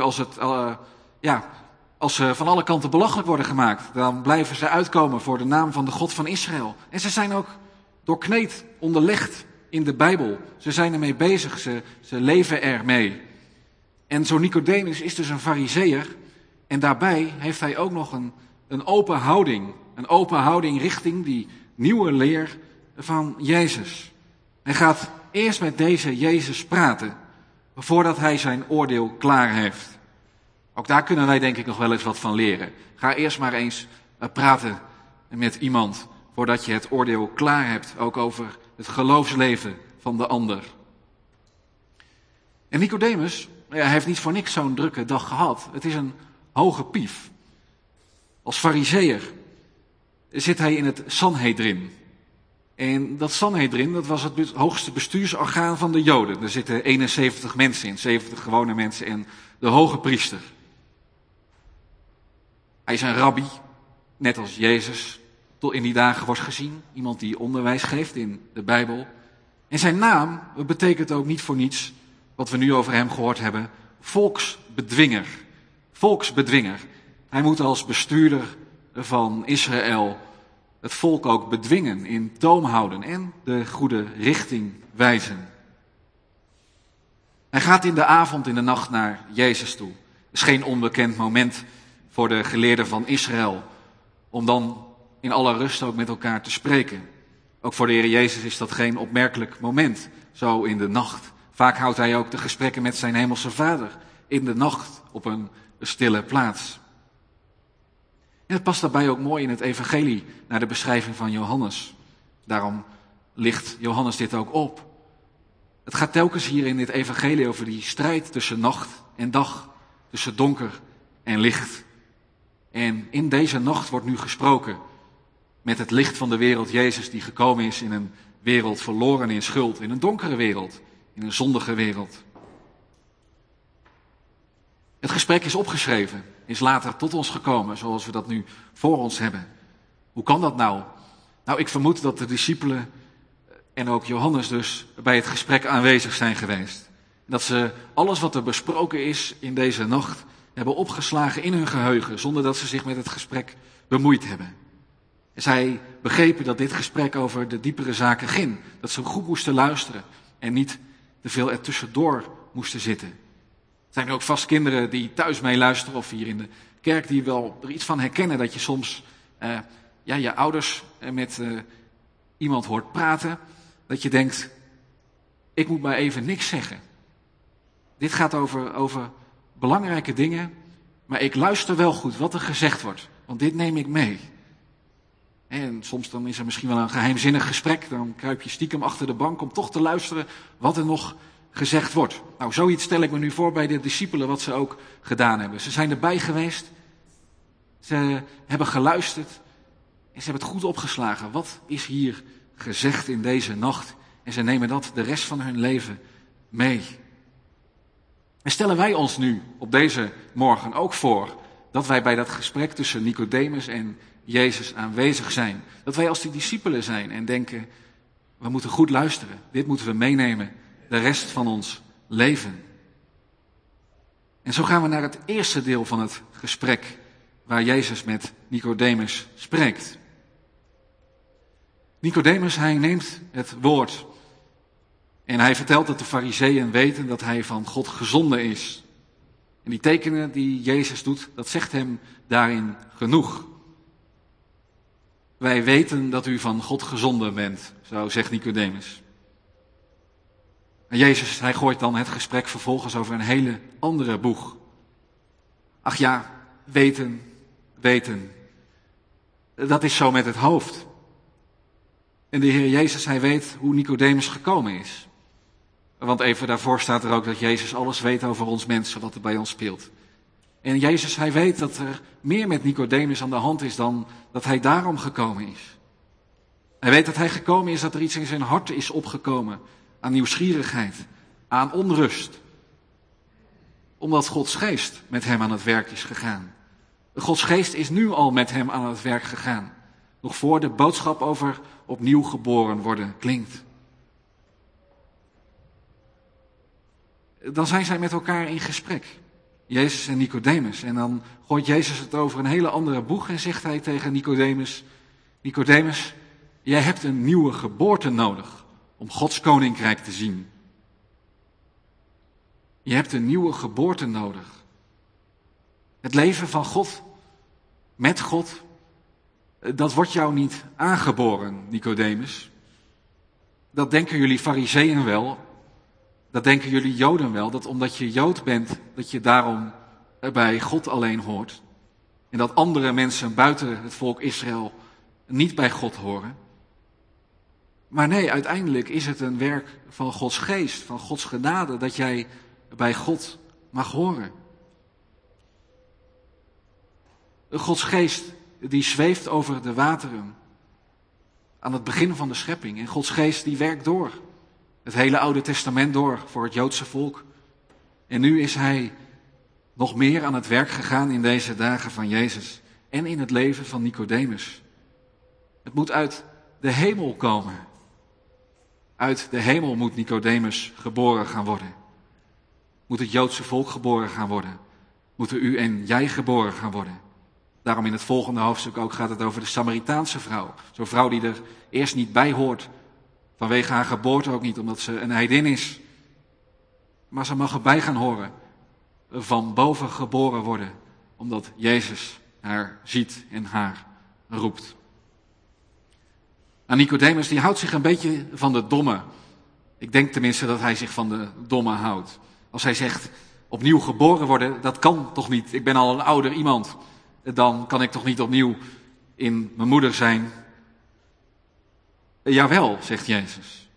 als ze van alle kanten belachelijk worden gemaakt, dan blijven ze uitkomen voor de naam van de God van Israël. En ze zijn ook doorkneed, onderlegd in de Bijbel. Ze zijn ermee bezig, ze leven ermee. En zo Nicodemus is dus een farizeeër en daarbij heeft hij ook nog een open houding. Een open houding richting die nieuwe leer van Jezus. Hij gaat eerst met deze Jezus praten, voordat hij zijn oordeel klaar heeft. Ook daar kunnen wij denk ik nog wel eens wat van leren. Ga eerst maar eens praten met iemand, voordat je het oordeel klaar hebt, ook over het geloofsleven van de ander. En Nicodemus, hij heeft niet voor niks zo'n drukke dag gehad. Het is een hoge pief. Als farizeeër zit hij in het Sanhedrin. En dat Sanhedrin, dat was het hoogste bestuursorgaan van de Joden. Er zitten 71 mensen in, 70 gewone mensen en de hoge priester. Hij is een rabbi, net als Jezus tot in die dagen wordt gezien. Iemand die onderwijs geeft in de Bijbel. En zijn naam betekent ook niet voor niets, wat we nu over hem gehoord hebben, volksbedwinger. Volksbedwinger. Hij moet als bestuurder van Israël het volk ook bedwingen, in toom houden en de goede richting wijzen. Hij gaat in de avond, in de nacht naar Jezus toe. Het is geen onbekend moment voor de geleerden van Israël, om dan in alle rust ook met elkaar te spreken. Ook voor de Heer Jezus is dat geen opmerkelijk moment, zo in de nacht. Vaak houdt hij ook de gesprekken met zijn hemelse Vader in de nacht op een stille plaats. En het past daarbij ook mooi in het evangelie naar de beschrijving van Johannes. Daarom licht Johannes dit ook op. Het gaat telkens hier in dit evangelie over die strijd tussen nacht en dag, tussen donker en licht. En in deze nacht wordt nu gesproken met het licht van de wereld, Jezus die gekomen is in een wereld verloren in schuld, in een donkere wereld. in een zondige wereld. Het gesprek is opgeschreven, is later tot ons gekomen, zoals we dat nu voor ons hebben. Hoe kan dat nou? Nou, ik vermoed dat de discipelen en ook Johannes dus bij het gesprek aanwezig zijn geweest. Dat ze alles wat er besproken is in deze nacht hebben opgeslagen in hun geheugen, zonder dat ze zich met het gesprek bemoeid hebben. Zij begrepen dat dit gesprek over de diepere zaken ging. Dat ze goed moesten luisteren en niet te veel ertussendoor moesten zitten. Er zijn ook vast kinderen die thuis meeluisteren of hier in de kerk die wel er iets van herkennen. Dat je soms je ouders met iemand hoort praten. Dat je denkt, ik moet maar even niks zeggen. Dit gaat over belangrijke dingen, maar ik luister wel goed wat er gezegd wordt. Want dit neem ik mee. En soms dan is er misschien wel een geheimzinnig gesprek. Dan kruip je stiekem achter de bank om toch te luisteren wat er nog gezegd wordt. Nou, zoiets stel ik me nu voor bij de discipelen wat ze ook gedaan hebben. Ze zijn erbij geweest. Ze hebben geluisterd. En ze hebben het goed opgeslagen. Wat is hier gezegd in deze nacht? En ze nemen dat de rest van hun leven mee. En stellen wij ons nu op deze morgen ook voor dat wij bij dat gesprek tussen Nicodemus en Jezus aanwezig zijn. Dat wij als die discipelen zijn en denken, we moeten goed luisteren. Dit moeten we meenemen de rest van ons leven. En zo gaan we naar het eerste deel van het gesprek waar Jezus met Nicodemus spreekt. Nicodemus, hij neemt het woord en hij vertelt dat de Farizeeën weten dat hij van God gezonden is. En die tekenen die Jezus doet, dat zegt hem daarin genoeg. Wij weten dat u van God gezonden bent, zo zegt Nicodemus. En Jezus, hij gooit dan het gesprek vervolgens over een hele andere boeg. Ach ja, weten. Dat is zo met het hoofd. En de Heer Jezus, hij weet hoe Nicodemus gekomen is. Want even daarvoor staat er ook dat Jezus alles weet over ons mensen, wat er bij ons speelt. En Jezus, hij weet dat er meer met Nicodemus aan de hand is dan dat hij daarom gekomen is. Hij weet dat hij gekomen is, dat er iets in zijn hart is opgekomen. Aan nieuwsgierigheid, aan onrust. Omdat Gods geest met hem aan het werk is gegaan. Gods geest is nu al met hem aan het werk gegaan. Nog voor de boodschap over opnieuw geboren worden klinkt. Dan zijn zij met elkaar in gesprek. Jezus en Nicodemus. En dan gooit Jezus het over een hele andere boeg en zegt hij tegen Nicodemus: Nicodemus, jij hebt een nieuwe geboorte nodig om Gods koninkrijk te zien. Je hebt een nieuwe geboorte nodig. Het leven van God, met God, dat wordt jou niet aangeboren, Nicodemus. Dat denken jullie Farizeeën wel. Dat denken jullie Joden wel, dat omdat je Jood bent, dat je daarom bij God alleen hoort. En dat andere mensen buiten het volk Israël niet bij God horen. Maar nee, uiteindelijk is het een werk van Gods geest, van Gods genade, dat jij bij God mag horen. Gods geest die zweeft over de wateren aan het begin van de schepping. En Gods geest die werkt door. Het hele Oude Testament door voor het Joodse volk. En nu is hij nog meer aan het werk gegaan in deze dagen van Jezus. En in het leven van Nicodemus. Het moet uit de hemel komen. Uit de hemel moet Nicodemus geboren gaan worden. Moet het Joodse volk geboren gaan worden. Moeten u en jij geboren gaan worden. Daarom in het volgende hoofdstuk ook gaat het over de Samaritaanse vrouw. Zo'n vrouw die er eerst niet bij hoort. Vanwege haar geboorte ook niet, omdat ze een heidin is. Maar ze mag erbij gaan horen. Van boven geboren worden. Omdat Jezus haar ziet en haar roept. En Nicodemus die houdt zich een beetje van de domme. Ik denk tenminste dat hij zich van de domme houdt. Als hij zegt, opnieuw geboren worden, dat kan toch niet. Ik ben al een ouder iemand. Dan kan ik toch niet opnieuw in mijn moeder zijn. Jawel, zegt Jezus.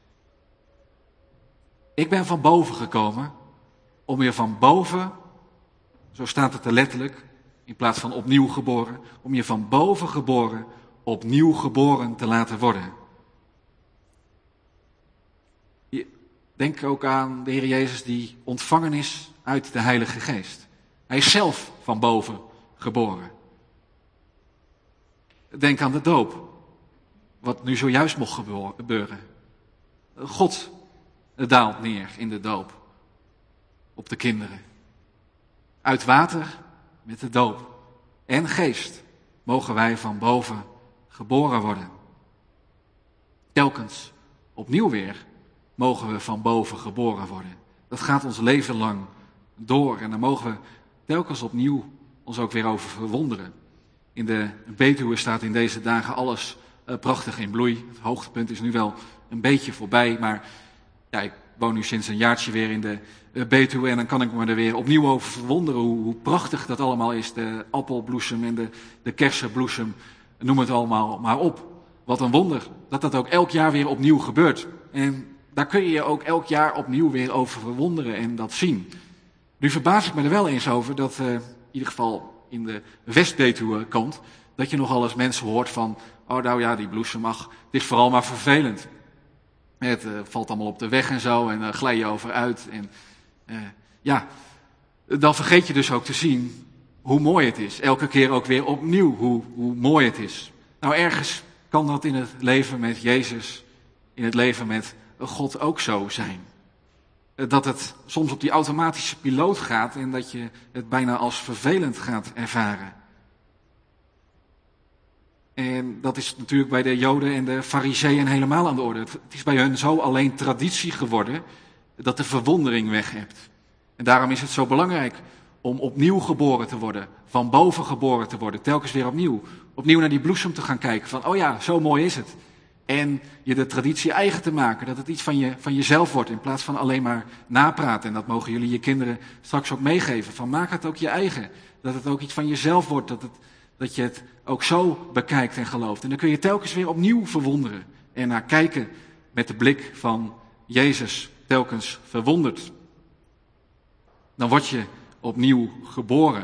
Ik ben van boven gekomen om je van boven, zo staat het er letterlijk, in plaats van opnieuw geboren, om je van boven geboren, opnieuw geboren te laten worden. denk ook aan de Heer Jezus die ontvangen is uit de Heilige Geest. Hij is zelf van boven geboren. Denk aan de doop, wat nu zojuist mocht gebeuren. God daalt neer in de doop op de kinderen. Uit water met de doop en geest mogen wij van boven geboren worden. Telkens opnieuw weer mogen we van boven geboren worden. Dat gaat ons leven lang door en daar mogen we telkens opnieuw ons ook weer over verwonderen. In de Betuwe staat in deze dagen alles prachtig in bloei. Het hoogtepunt is nu wel een beetje voorbij, maar ja, ik woon nu sinds een jaartje weer in de Betuwe en dan kan ik me er weer opnieuw over verwonderen hoe prachtig dat allemaal is. De appelbloesem en de kersenbloesem, noem het allemaal maar op. Wat een wonder dat dat ook elk jaar weer opnieuw gebeurt. En daar kun je je ook elk jaar opnieuw weer over verwonderen en dat zien. Nu verbaas ik me er wel eens over dat, in ieder geval in de West-Betuwe kant, dat je nogal eens mensen hoort van, oh nou ja, die bloesem, ach, het is vooral maar vervelend. Het valt allemaal op de weg en zo en glij je over uit. En ja, dan vergeet je dus ook te zien hoe mooi het is. Elke keer ook weer opnieuw hoe mooi het is. Nou, ergens kan dat in het leven met Jezus, in het leven met God ook zo zijn. Dat het soms op die automatische piloot gaat en dat je het bijna als vervelend gaat ervaren. En dat is natuurlijk bij de Joden en de Farizeeën helemaal aan de orde. Het is bij hun zo alleen traditie geworden dat de verwondering weg hebt. En daarom is het zo belangrijk om opnieuw geboren te worden, van boven geboren te worden, telkens weer opnieuw. Opnieuw naar die bloesem te gaan kijken van, oh ja, zo mooi is het. En je de traditie eigen te maken, dat het iets van jezelf wordt in plaats van alleen maar napraten. En dat mogen jullie je kinderen straks ook meegeven. Van maak het ook je eigen. Dat het ook iets van jezelf wordt, dat je het ook zo bekijkt en gelooft. En dan kun je telkens weer opnieuw verwonderen. En naar kijken met de blik van Jezus, telkens verwonderd. Dan word je opnieuw geboren.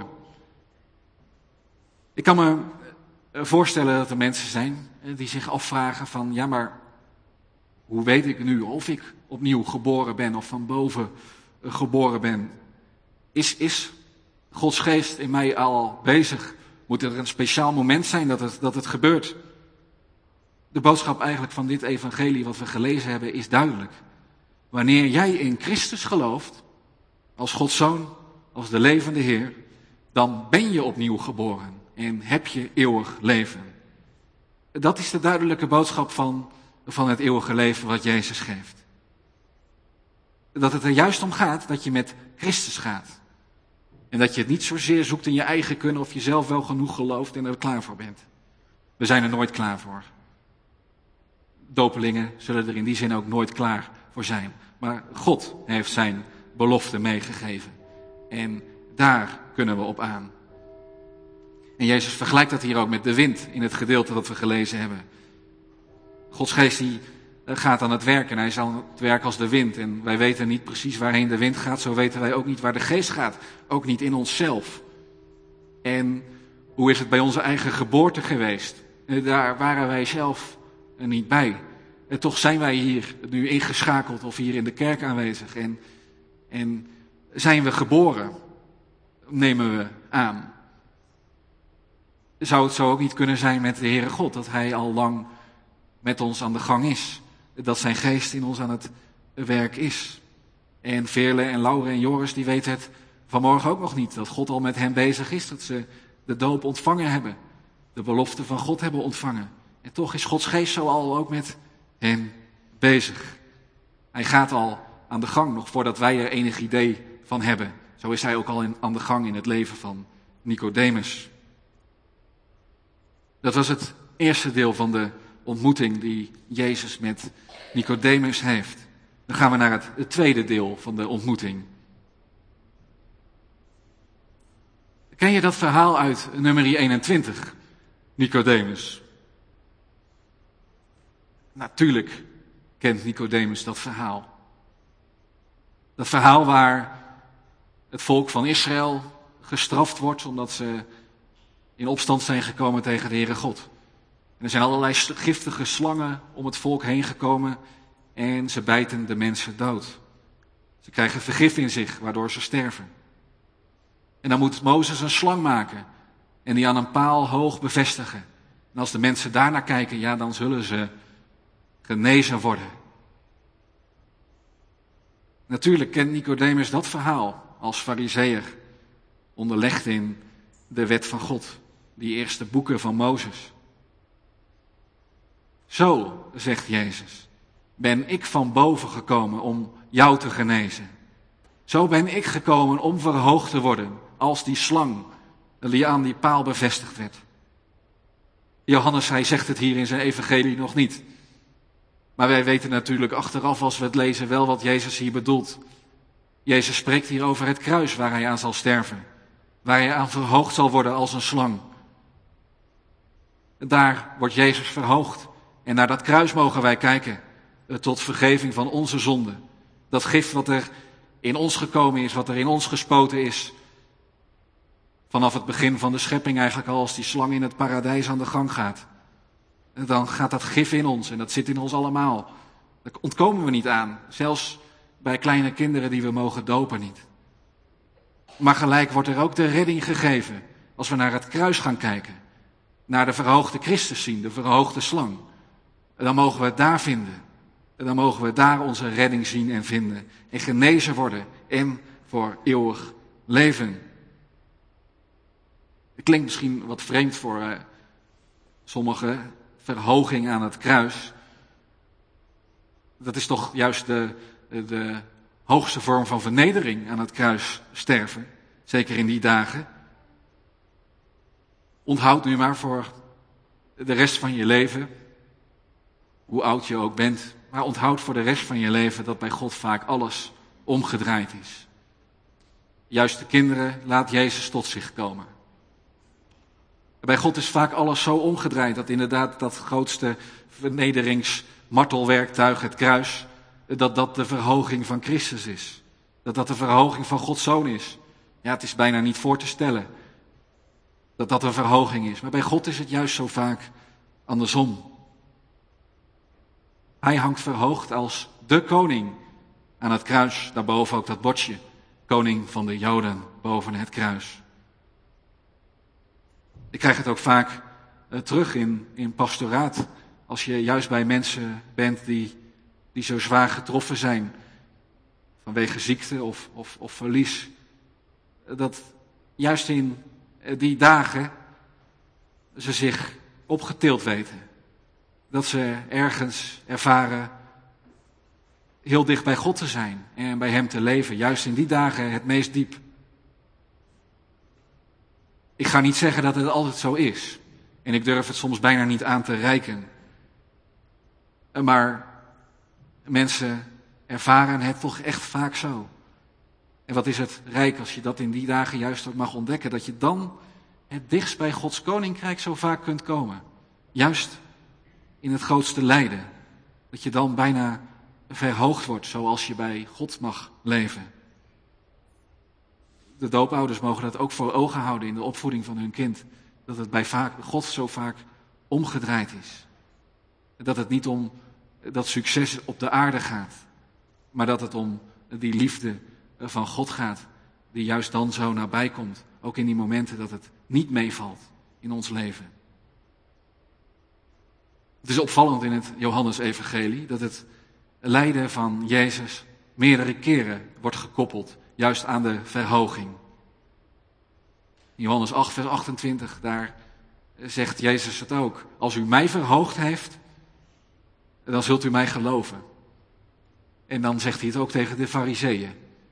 Ik kan me voorstellen dat er mensen zijn die zich afvragen van, ja maar hoe weet ik nu of ik opnieuw geboren ben of van boven geboren ben? Is Gods geest in mij al bezig? Moet er een speciaal moment zijn dat het gebeurt? De boodschap eigenlijk van dit evangelie wat we gelezen hebben is duidelijk. Wanneer jij in Christus gelooft, als Gods Zoon, als de levende Heer, dan ben je opnieuw geboren en heb je eeuwig leven. Dat is de duidelijke boodschap van het eeuwige leven wat Jezus geeft. Dat het er juist om gaat dat je met Christus gaat. En dat je het niet zozeer zoekt in je eigen kunnen of je zelf wel genoeg gelooft en er klaar voor bent. We zijn er nooit klaar voor. Dopelingen zullen er in die zin ook nooit klaar voor zijn. Maar God heeft zijn belofte meegegeven. En daar kunnen we op aan. En Jezus vergelijkt dat hier ook met de wind in het gedeelte dat we gelezen hebben. Gods geest die gaat aan het werk en hij is aan het werk als de wind. En wij weten niet precies waarheen de wind gaat, zo weten wij ook niet waar de geest gaat. Ook niet in onszelf. En hoe is het bij onze eigen geboorte geweest? Daar waren wij zelf niet bij. En toch zijn wij hier nu ingeschakeld of hier in de kerk aanwezig. En zijn we geboren, nemen we aan. Zou het zo ook niet kunnen zijn met de Heere God, dat Hij al lang met ons aan de gang is. Dat zijn geest in ons aan het werk is. En Veerle en Laure en Joris die weten het vanmorgen ook nog niet. Dat God al met hen bezig is, dat ze de doop ontvangen hebben. De belofte van God hebben ontvangen. En toch is Gods geest zo al ook met hen bezig. Hij gaat al aan de gang, nog voordat wij er enig idee van hebben. Zo is hij ook al aan de gang in het leven van Nicodemus. Dat was het eerste deel van de ontmoeting die Jezus met Nicodemus heeft. Dan gaan we naar het tweede deel van de ontmoeting. Ken je dat verhaal uit nummer 21, Nicodemus? Natuurlijk kent Nicodemus dat verhaal. Dat verhaal waar het volk van Israël gestraft wordt omdat ze in opstand zijn gekomen tegen de Heere God. En er zijn allerlei giftige slangen om het volk heen gekomen en ze bijten de mensen dood. Ze krijgen vergif in zich, waardoor ze sterven. En dan moet Mozes een slang maken en die aan een paal hoog bevestigen. En als de mensen daarnaar kijken, ja, dan zullen ze genezen worden. Natuurlijk kent Nicodemus dat verhaal als farizeeër, onderlegd in de wet van God, die eerste boeken van Mozes. Zo, zegt Jezus, ben ik van boven gekomen om jou te genezen. Zo ben ik gekomen om verhoogd te worden als die slang die aan die paal bevestigd werd. Johannes, hij zegt het hier in zijn evangelie nog niet. Maar wij weten natuurlijk achteraf als we het lezen wel wat Jezus hier bedoelt. Jezus spreekt hier over het kruis waar hij aan zal sterven. Waar hij aan verhoogd zal worden als een slang. Daar wordt Jezus verhoogd. En naar dat kruis mogen wij kijken. Tot vergeving van onze zonden. Dat gif wat er in ons gekomen is, wat er in ons gespoten is. Vanaf het begin van de schepping eigenlijk al, als die slang in het paradijs aan de gang gaat. En dan gaat dat gif in ons en dat zit in ons allemaal. Daar ontkomen we niet aan. Zelfs bij kleine kinderen die we mogen dopen niet. Maar gelijk wordt er ook de redding gegeven als we naar het kruis gaan kijken. Naar de verhoogde Christus zien, de verhoogde slang. En dan mogen we het daar vinden. En dan mogen we daar onze redding zien en vinden. En genezen worden en voor eeuwig leven. Het klinkt misschien wat vreemd voor sommigen, verhoging aan het kruis. Dat is toch juist de hoogste vorm van vernedering, aan het kruis sterven. Zeker in die dagen. Onthoud nu maar voor de rest van je leven, hoe oud je ook bent, maar onthoud voor de rest van je leven dat bij God vaak alles omgedraaid is. Juist de kinderen laat Jezus tot zich komen. Bij God is vaak alles zo omgedraaid dat inderdaad dat grootste vernederingsmartelwerktuig, het kruis, dat de verhoging van Christus is. Dat de verhoging van Gods Zoon is. Ja, het is bijna niet voor te stellen dat een verhoging is. Maar bij God is het juist zo vaak andersom. Hij hangt verhoogd als de koning aan het kruis. Daarboven ook dat bordje, koning van de Joden, boven het kruis. Ik krijg het ook vaak terug in pastoraat. Als je juist bij mensen bent die zo zwaar getroffen zijn. Vanwege ziekte of verlies. Dat juist in die dagen ze zich opgetild weten. Dat ze ergens ervaren heel dicht bij God te zijn. En bij hem te leven. Juist in die dagen het meest diep. Ik ga niet zeggen dat het altijd zo is. En ik durf het soms bijna niet aan te reiken. Maar mensen ervaren het toch echt vaak zo. En wat is het rijk als je dat in die dagen juist ook mag ontdekken. Dat je dan het dichtst bij Gods koninkrijk zo vaak kunt komen. Juist in het grootste lijden. Dat je dan bijna verhoogd wordt zoals je bij God mag leven. De doopouders mogen dat ook voor ogen houden in de opvoeding van hun kind. Dat het bij God zo vaak omgedraaid is. Dat het niet om dat succes op de aarde gaat. Maar dat het om die liefde van God gaat. Die juist dan zo nabij komt. Ook in die momenten dat het niet meevalt in ons leven. Het is opvallend in het Johannes-evangelie dat het lijden van Jezus meerdere keren wordt gekoppeld. Juist aan de verhoging. In Johannes 8, vers 28, daar zegt Jezus het ook. Als u mij verhoogd heeft, dan zult u mij geloven. En dan zegt hij het ook tegen de Farizeeën.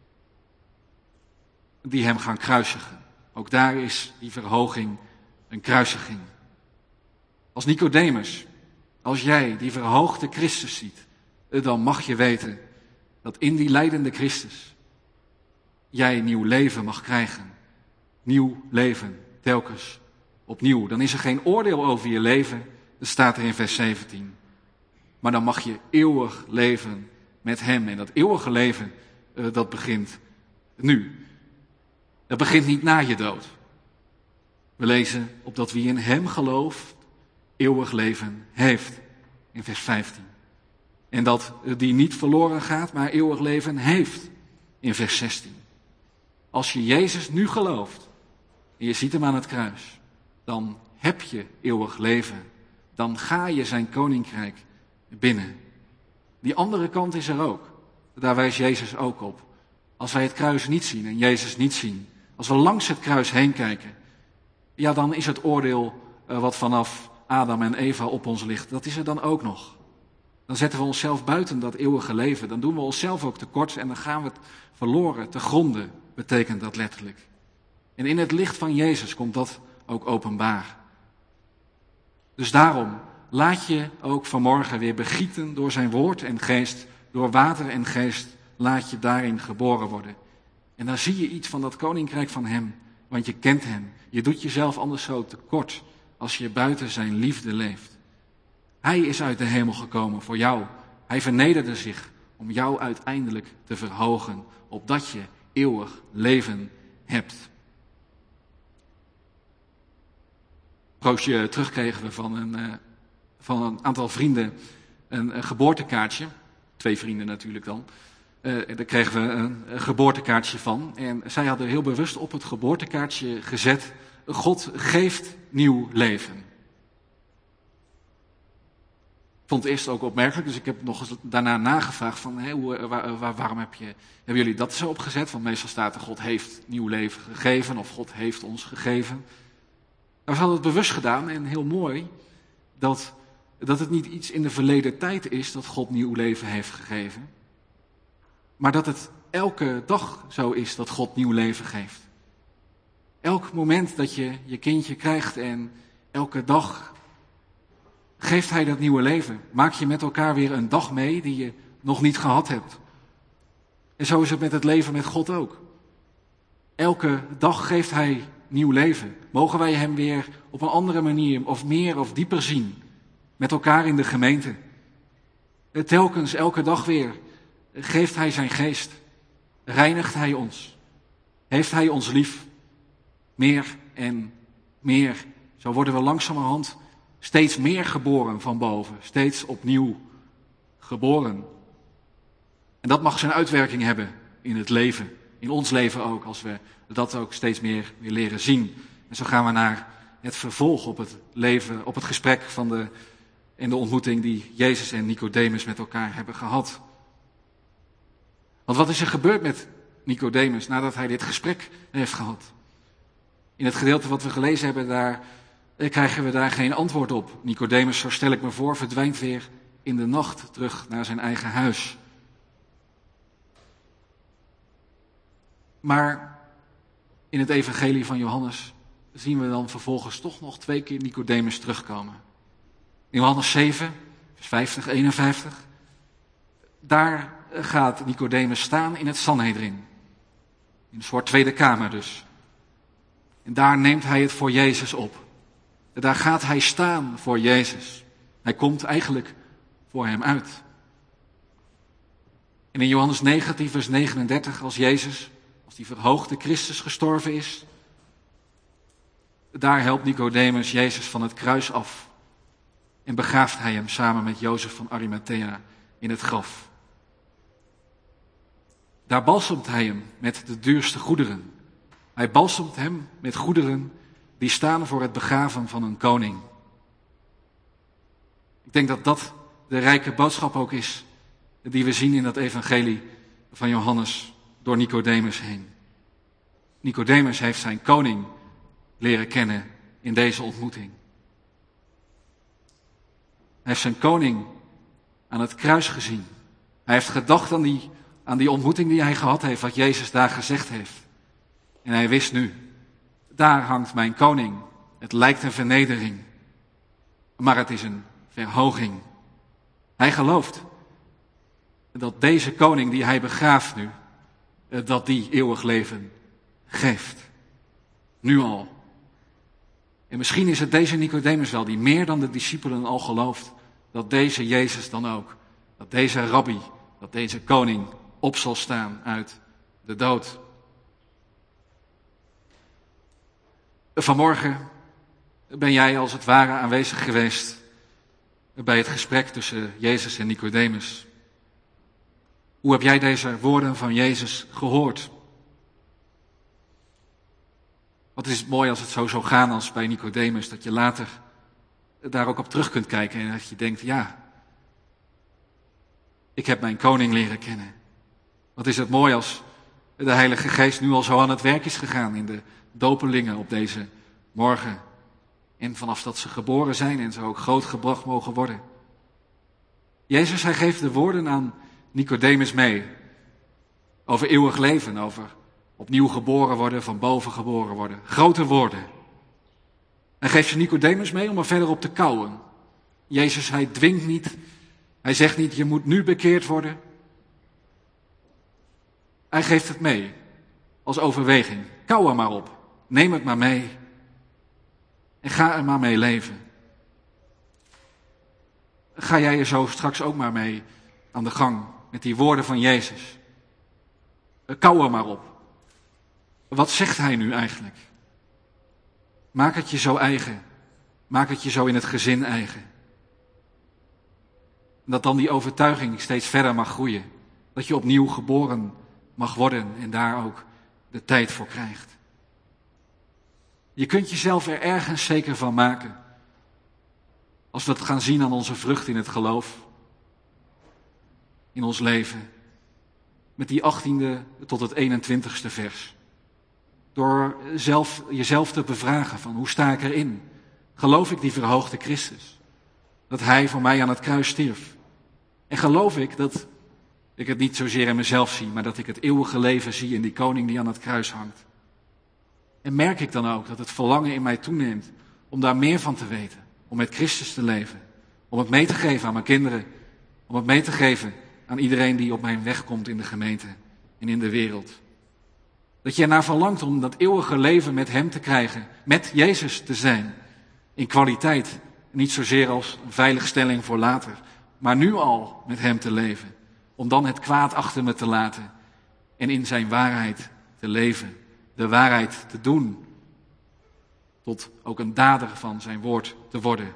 Die hem gaan kruisigen. Ook daar is die verhoging een kruisiging. Als Nicodemus, als jij die verhoogde Christus ziet, dan mag je weten dat in die lijdende Christus jij nieuw leven mag krijgen. Nieuw leven, telkens opnieuw. Dan is er geen oordeel over je leven, dat staat er in vers 17. Maar dan mag je eeuwig leven met hem. En dat eeuwige leven, dat begint nu. Dat begint niet na je dood. We lezen opdat wie in hem gelooft, eeuwig leven heeft. In vers 15. En dat die niet verloren gaat, maar eeuwig leven heeft. in vers 16. Als je Jezus nu gelooft en je ziet hem aan het kruis, dan heb je eeuwig leven. Dan ga je zijn koninkrijk binnen. Die andere kant is er ook. Daar wijst Jezus ook op. Als wij het kruis niet zien en Jezus niet zien, als we langs het kruis heen kijken, ja, dan is het oordeel wat vanaf Adam en Eva op ons ligt, dat is er dan ook nog. Dan zetten we onszelf buiten dat eeuwige leven. Dan doen we onszelf ook tekort en dan gaan we het verloren, te gronden, betekent dat letterlijk. En in het licht van Jezus komt dat ook openbaar. Dus daarom, laat je ook vanmorgen weer begieten door zijn woord en geest, door water en geest, laat je daarin geboren worden. En dan zie je iets van dat koninkrijk van hem, want je kent hem. Je doet jezelf anders zo tekort als je buiten zijn liefde leeft. Hij is uit de hemel gekomen voor jou. Hij vernederde zich om jou uiteindelijk te verhogen, opdat je eeuwig leven hebt. Een poosje terug kregen we van een aantal vrienden een geboortekaartje. 2 vrienden natuurlijk dan. Daar kregen we een geboortekaartje van. En zij hadden heel bewust op het geboortekaartje gezet: God geeft nieuw leven. Ik vond het eerst ook opmerkelijk, dus ik heb nog eens daarna nagevraagd van waarom hebben jullie dat zo opgezet? Want meestal staat er: God heeft nieuw leven gegeven of God heeft ons gegeven. Nou, ze hadden het bewust gedaan en heel mooi dat het niet iets in de verleden tijd is dat God nieuw leven heeft gegeven. Maar dat het elke dag zo is dat God nieuw leven geeft. Elk moment dat je je kindje krijgt en elke dag geeft hij dat nieuwe leven. Maak je met elkaar weer een dag mee die je nog niet gehad hebt. En zo is het met het leven met God ook. Elke dag geeft hij nieuw leven. Mogen wij hem weer op een andere manier of meer of dieper zien. Met elkaar in de gemeente. Telkens, elke dag weer, geeft hij zijn geest. Reinigt hij ons. Heeft hij ons lief. Meer en meer. Zo worden we langzamerhand steeds meer geboren van boven. Steeds opnieuw geboren. En dat mag zijn uitwerking hebben in het leven. In ons leven ook, als we dat ook steeds meer weer leren zien. En zo gaan we naar het vervolg op het leven, op het gesprek en de ontmoeting die Jezus en Nicodemus met elkaar hebben gehad. Want wat is er gebeurd met Nicodemus nadat hij dit gesprek heeft gehad? In het gedeelte wat we gelezen hebben, krijgen we daar geen antwoord op. Nicodemus, zo stel ik me voor, verdwijnt weer in de nacht terug naar zijn eigen huis. Maar in het evangelie van Johannes zien we dan vervolgens toch nog 2 keer Nicodemus terugkomen. In Johannes 7, vers 50, 51, daar gaat Nicodemus staan in het Sanhedrin. In een soort Tweede Kamer dus. En daar neemt hij het voor Jezus op. En daar gaat hij staan voor Jezus. Hij komt eigenlijk voor hem uit. En in Johannes 19, vers 39, als die verhoogde Christus gestorven is, daar helpt Nicodemus Jezus van het kruis af. En begraaft hij hem samen met Jozef van Arimathea in het graf. Daar balsemt hij hem met de duurste goederen. Hij balsemt hem met goederen die staan voor het begraven van een koning. Ik denk dat dat de rijke boodschap ook is die we zien in dat evangelie van Johannes door Nicodemus heen. Nicodemus heeft zijn koning leren kennen in deze ontmoeting. Hij heeft zijn koning aan het kruis gezien. Hij heeft gedacht aan die ontmoeting die hij gehad heeft, wat Jezus daar gezegd heeft. En hij wist nu, daar hangt mijn koning. Het lijkt een vernedering, maar het is een verhoging. Hij gelooft dat deze koning die hij begraaft nu, dat die eeuwig leven geeft. Nu al. En misschien is het deze Nicodemus wel, die meer dan de discipelen al gelooft, dat deze Jezus dan ook, dat deze rabbi, dat deze koning op zal staan uit de dood. Vanmorgen ben jij als het ware aanwezig geweest bij het gesprek tussen Jezus en Nicodemus. Hoe heb jij deze woorden van Jezus gehoord? Wat is het mooi als het zo zou gaan als bij Nicodemus, dat je later daar ook op terug kunt kijken en dat je denkt, ja, ik heb mijn koning leren kennen. Wat is het mooi als de Heilige Geest nu al zo aan het werk is gegaan in de dopelingen op deze morgen. En vanaf dat ze geboren zijn en zo ook grootgebracht mogen worden. Jezus, hij geeft de woorden aan Nicodemus mee. Over eeuwig leven, over opnieuw geboren worden, van boven geboren worden. Grote woorden. Hij geeft ze Nicodemus mee om er verder op te kauwen. Jezus, hij dwingt niet. Hij zegt niet, je moet nu bekeerd worden. Hij geeft het mee. Als overweging. Kauw er maar op. Neem het maar mee. En ga er maar mee leven. Ga jij er zo straks ook maar mee aan de gang met die woorden van Jezus. Kauw er maar op. Wat zegt hij nu eigenlijk? Maak het je zo eigen. Maak het je zo in het gezin eigen. En dat dan die overtuiging steeds verder mag groeien. Dat je opnieuw geboren mag worden en daar ook de tijd voor krijgt. Je kunt jezelf er ergens zeker van maken. Als we het gaan zien aan onze vrucht in het geloof. In ons leven. Met die 18e tot het 21ste vers. Door jezelf te bevragen van hoe sta ik erin? Geloof ik die verhoogde Christus? Dat hij voor mij aan het kruis stierf. En geloof ik dat ik het niet zozeer in mezelf zie, maar dat ik het eeuwige leven zie in die koning die aan het kruis hangt. En merk ik dan ook dat het verlangen in mij toeneemt om daar meer van te weten. Om met Christus te leven. Om het mee te geven aan mijn kinderen. Om het mee te geven aan iedereen die op mijn weg komt in de gemeente en in de wereld. Dat je ernaar verlangt om dat eeuwige leven met hem te krijgen. Met Jezus te zijn. In kwaliteit. Niet zozeer als een veiligstelling voor later. Maar nu al met hem te leven. Om dan het kwaad achter me te laten. En in zijn waarheid te leven. De waarheid te doen. Tot ook een dader van zijn woord te worden.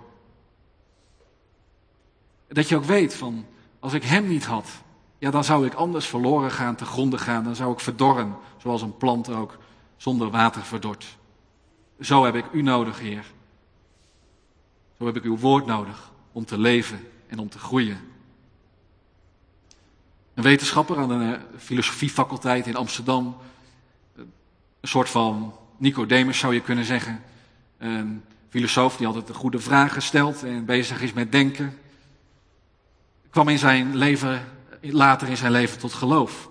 Dat je ook weet van, als ik hem niet had, ja, dan zou ik anders verloren gaan, te gronde gaan. Dan zou ik verdorren, zoals een plant ook zonder water verdort. Zo heb ik u nodig, Heer. Zo heb ik uw woord nodig om te leven en om te groeien. Een wetenschapper aan de filosofiefaculteit in Amsterdam, een soort van Nicodemus zou je kunnen zeggen. Een filosoof die altijd de goede vragen stelt en bezig is met denken. Kwam in zijn leven, later in zijn leven tot geloof.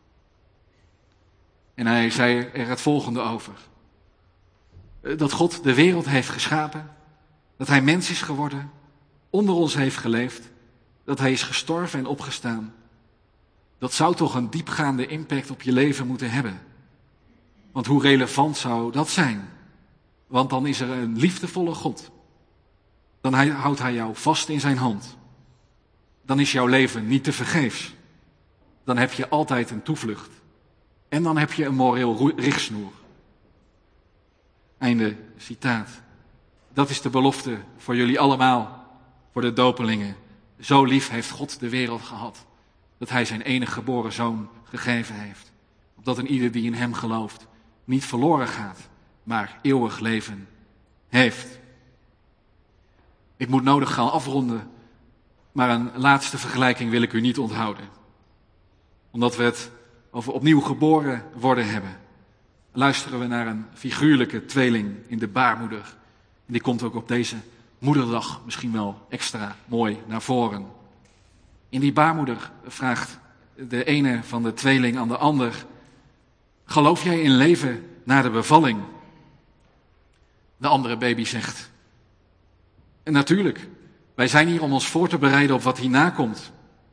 En hij zei er het volgende over. Dat God de wereld heeft geschapen. Dat hij mens is geworden. Onder ons heeft geleefd. Dat hij is gestorven en opgestaan. Dat zou toch een diepgaande impact op je leven moeten hebben. Want hoe relevant zou dat zijn? Want dan is er een liefdevolle God. Dan houdt hij jou vast in zijn hand. Dan is jouw leven niet te vergeefs. Dan heb je altijd een toevlucht. En dan heb je een moreel richtsnoer. Einde citaat. Dat is de belofte voor jullie allemaal, voor de dopelingen. Zo lief heeft God de wereld gehad, dat hij zijn enige geboren zoon gegeven heeft. Opdat een ieder die in hem gelooft niet verloren gaat, maar eeuwig leven heeft. Ik moet nodig gaan afronden, maar een laatste vergelijking wil ik u niet onthouden. Omdat we het over opnieuw geboren worden hebben, luisteren we naar een figuurlijke tweeling in de baarmoeder. En die komt ook op deze moederdag misschien wel extra mooi naar voren. In die baarmoeder vraagt de ene van de tweeling aan de ander: geloof jij in leven na de bevalling? De andere baby zegt: en natuurlijk, wij zijn hier om ons voor te bereiden op wat hierna komt.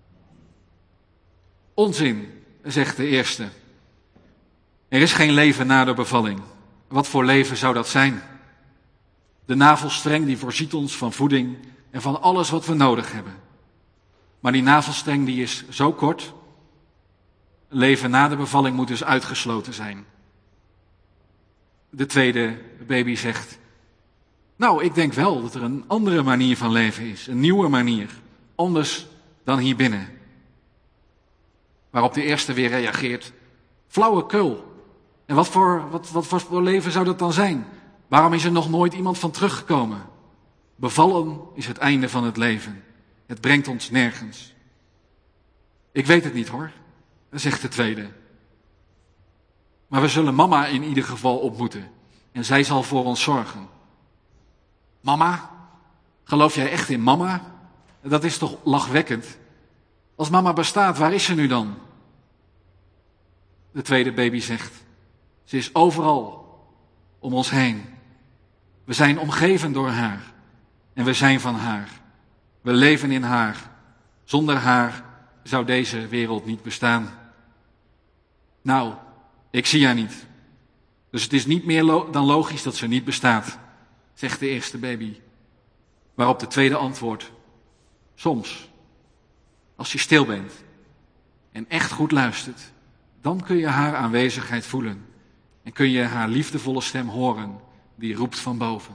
Onzin, zegt de eerste. Er is geen leven na de bevalling. Wat voor leven zou dat zijn? De navelstreng die voorziet ons van voeding en van alles wat we nodig hebben. Maar die navelstreng die is zo kort. Leven na de bevalling moet dus uitgesloten zijn. De tweede baby zegt: nou, ik denk wel dat er een andere manier van leven is. Een nieuwe manier. Anders dan hier binnen. Waarop de eerste weer reageert: flauwekul. En wat voor leven zou dat dan zijn? Waarom is er nog nooit iemand van teruggekomen? Bevallen is het einde van het leven. Het brengt ons nergens. Ik weet het niet hoor, zegt de tweede. Maar we zullen mama in ieder geval ontmoeten. En zij zal voor ons zorgen. Mama? Geloof jij echt in mama? Dat is toch lachwekkend? Als mama bestaat, waar is ze nu dan? De tweede baby zegt: ze is overal om ons heen. We zijn omgeven door haar. En we zijn van haar. We leven in haar. Zonder haar zou deze wereld niet bestaan. Nou, ik zie haar niet. Dus het is niet meer dan logisch dat ze niet bestaat, zegt de eerste baby. Waarop de tweede antwoordt: soms, als je stil bent en echt goed luistert, dan kun je haar aanwezigheid voelen. En kun je haar liefdevolle stem horen, die roept van boven.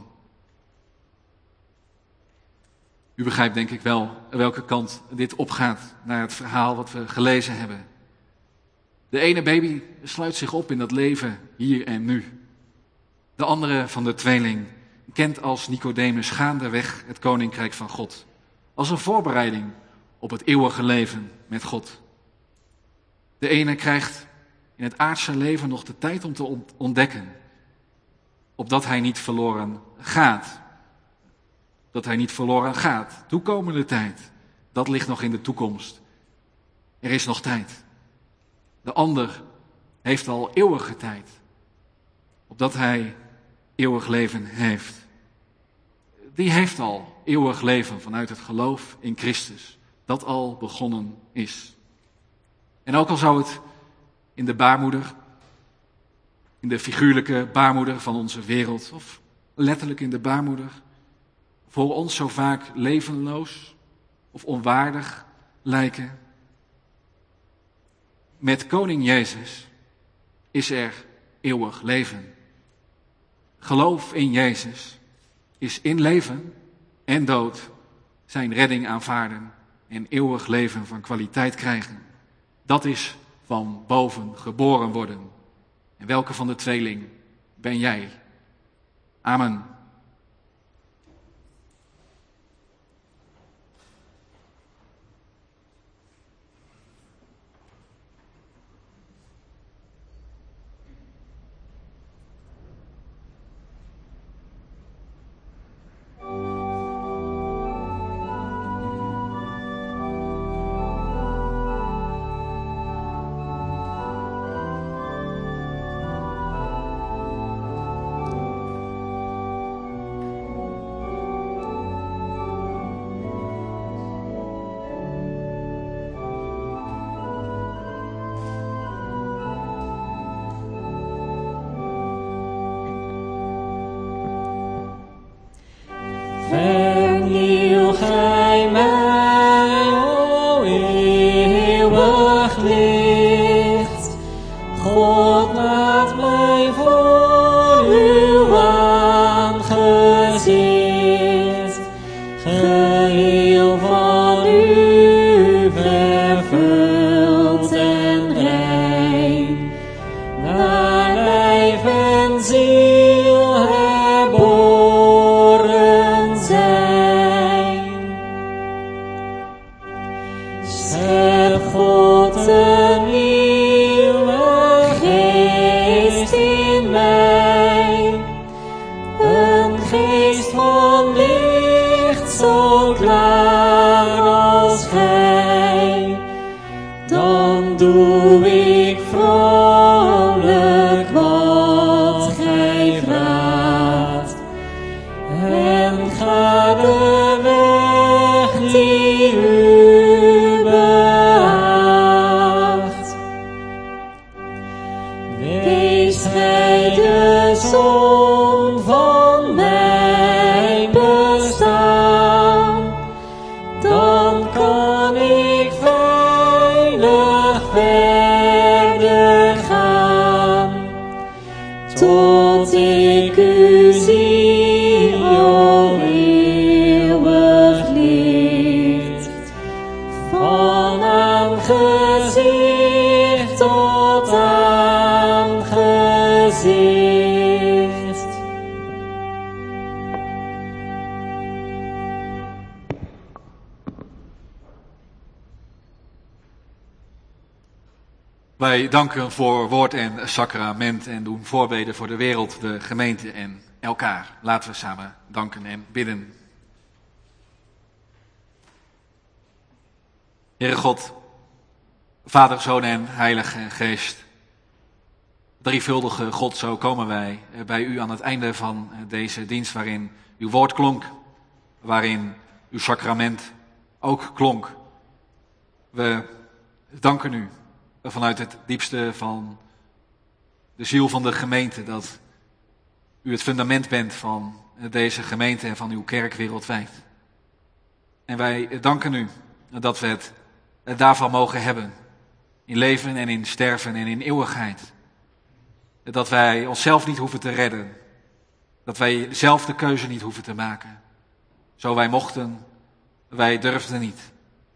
U begrijpt denk ik wel welke kant dit opgaat naar het verhaal wat we gelezen hebben. De ene baby sluit zich op in dat leven hier en nu. De andere van de tweeling kent als Nicodemus gaandeweg het koninkrijk van God. Als een voorbereiding op het eeuwige leven met God. De ene krijgt in het aardse leven nog de tijd om te ontdekken. Opdat hij niet verloren gaat. Dat hij niet verloren gaat. Toekomende tijd. Dat ligt nog in de toekomst. Er is nog tijd. De ander heeft al eeuwige tijd. Opdat hij eeuwig leven heeft. Die heeft al eeuwig leven vanuit het geloof in Christus. Dat al begonnen is. En ook al zou het in de baarmoeder, in de figuurlijke baarmoeder van onze wereld, of letterlijk in de baarmoeder, voor ons zo vaak levenloos of onwaardig lijken. Met koning Jezus is er eeuwig leven. Geloof in Jezus is in leven en dood zijn redding aanvaarden en eeuwig leven van kwaliteit krijgen. Dat is van boven geboren worden. En welke van de tweeling ben jij? Amen. Vernieuw gij mij, o eeuwig licht. God, laat mij voor uw aangezicht geheel van u vervuld en rein, naar lijf en ziel herboren zijn. Schep God een nieuwe geest in mij, een geest van licht zo klaar als gij. Dan doe ik vrolijk wat gij vraagt en ga de weg die u behaagt. Wees gij de zon van mijn bestaan, dan kan ik veilig verder gaan, tot ik u zie, o eeuwig Wij danken voor woord en sacrament en doen voorbeden voor de wereld, de gemeente en elkaar. Laten we samen danken en bidden. Heere God, Vader, Zoon en Heilige Geest, drievuldige God, zo komen wij bij u aan het einde van deze dienst waarin uw woord klonk, waarin uw sacrament ook klonk. We danken u vanuit het diepste van de ziel van de gemeente dat u het fundament bent van deze gemeente en van uw kerk wereldwijd. En wij danken u dat we het daarvan mogen hebben, in leven en in sterven en in eeuwigheid. Dat wij onszelf niet hoeven te redden, dat wij zelf de keuze niet hoeven te maken. Zo wij mochten, wij durfden niet.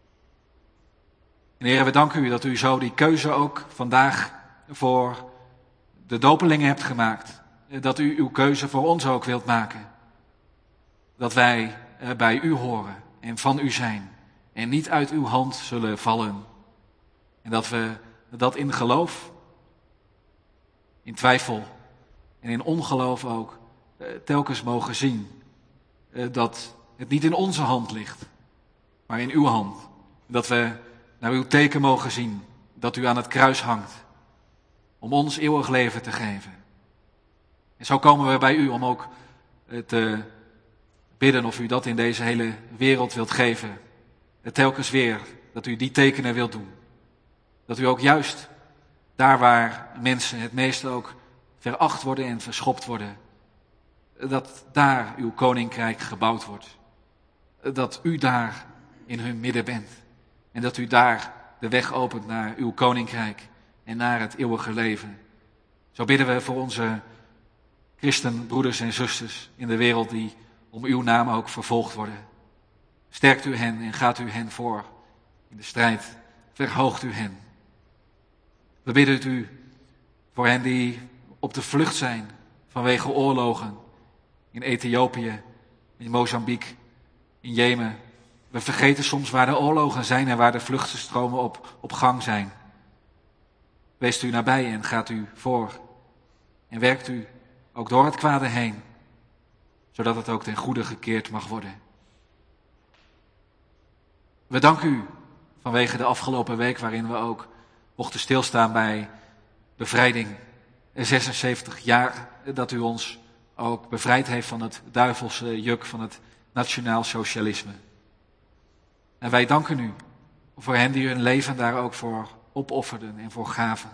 En Heer, we danken u dat u zo die keuze ook vandaag voor de dopelingen hebt gemaakt. Dat u uw keuze voor ons ook wilt maken. Dat wij bij u horen en van u zijn en niet uit uw hand zullen vallen. En dat we dat in geloof, in twijfel en in ongeloof ook telkens mogen zien. Dat het niet in onze hand ligt, maar in uw hand. Dat we naar uw teken mogen zien dat u aan het kruis hangt om ons eeuwig leven te geven. En zo komen we bij u om ook te bidden of u dat in deze hele wereld wilt geven. Telkens weer dat u die tekenen wilt doen. Dat u ook juist daar waar mensen het meest ook veracht worden en verschopt worden, dat daar uw koninkrijk gebouwd wordt. Dat u daar in hun midden bent. En dat u daar de weg opent naar uw koninkrijk en naar het eeuwige leven. Zo bidden we voor onze christenbroeders en zusters in de wereld die om uw naam ook vervolgd worden. Sterkt u hen en gaat u hen voor in de strijd. Verhoogt u hen. We bidden u voor hen die op de vlucht zijn vanwege oorlogen in Ethiopië, in Mozambique, in Jemen. We vergeten soms waar de oorlogen zijn en waar de vluchtstromen op gang zijn. Wees u nabij en gaat u voor. En werkt u ook door het kwade heen, zodat het ook ten goede gekeerd mag worden. We danken u vanwege de afgelopen week waarin we ook mochten stilstaan bij bevrijding. 76 jaar dat u ons ook bevrijd heeft van het duivelse juk van het nationaal socialisme. En wij danken u voor hen die hun leven daar ook voor opofferden en voor gaven.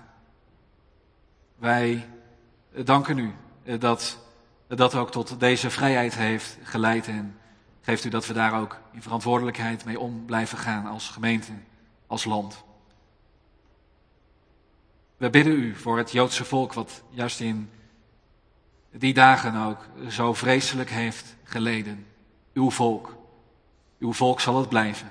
Wij danken u dat ook tot deze vrijheid heeft geleid en geeft u dat we daar ook in verantwoordelijkheid mee om blijven gaan als gemeente, als land. We bidden u voor het Joodse volk wat juist in die dagen ook zo vreselijk heeft geleden. Uw volk zal het blijven.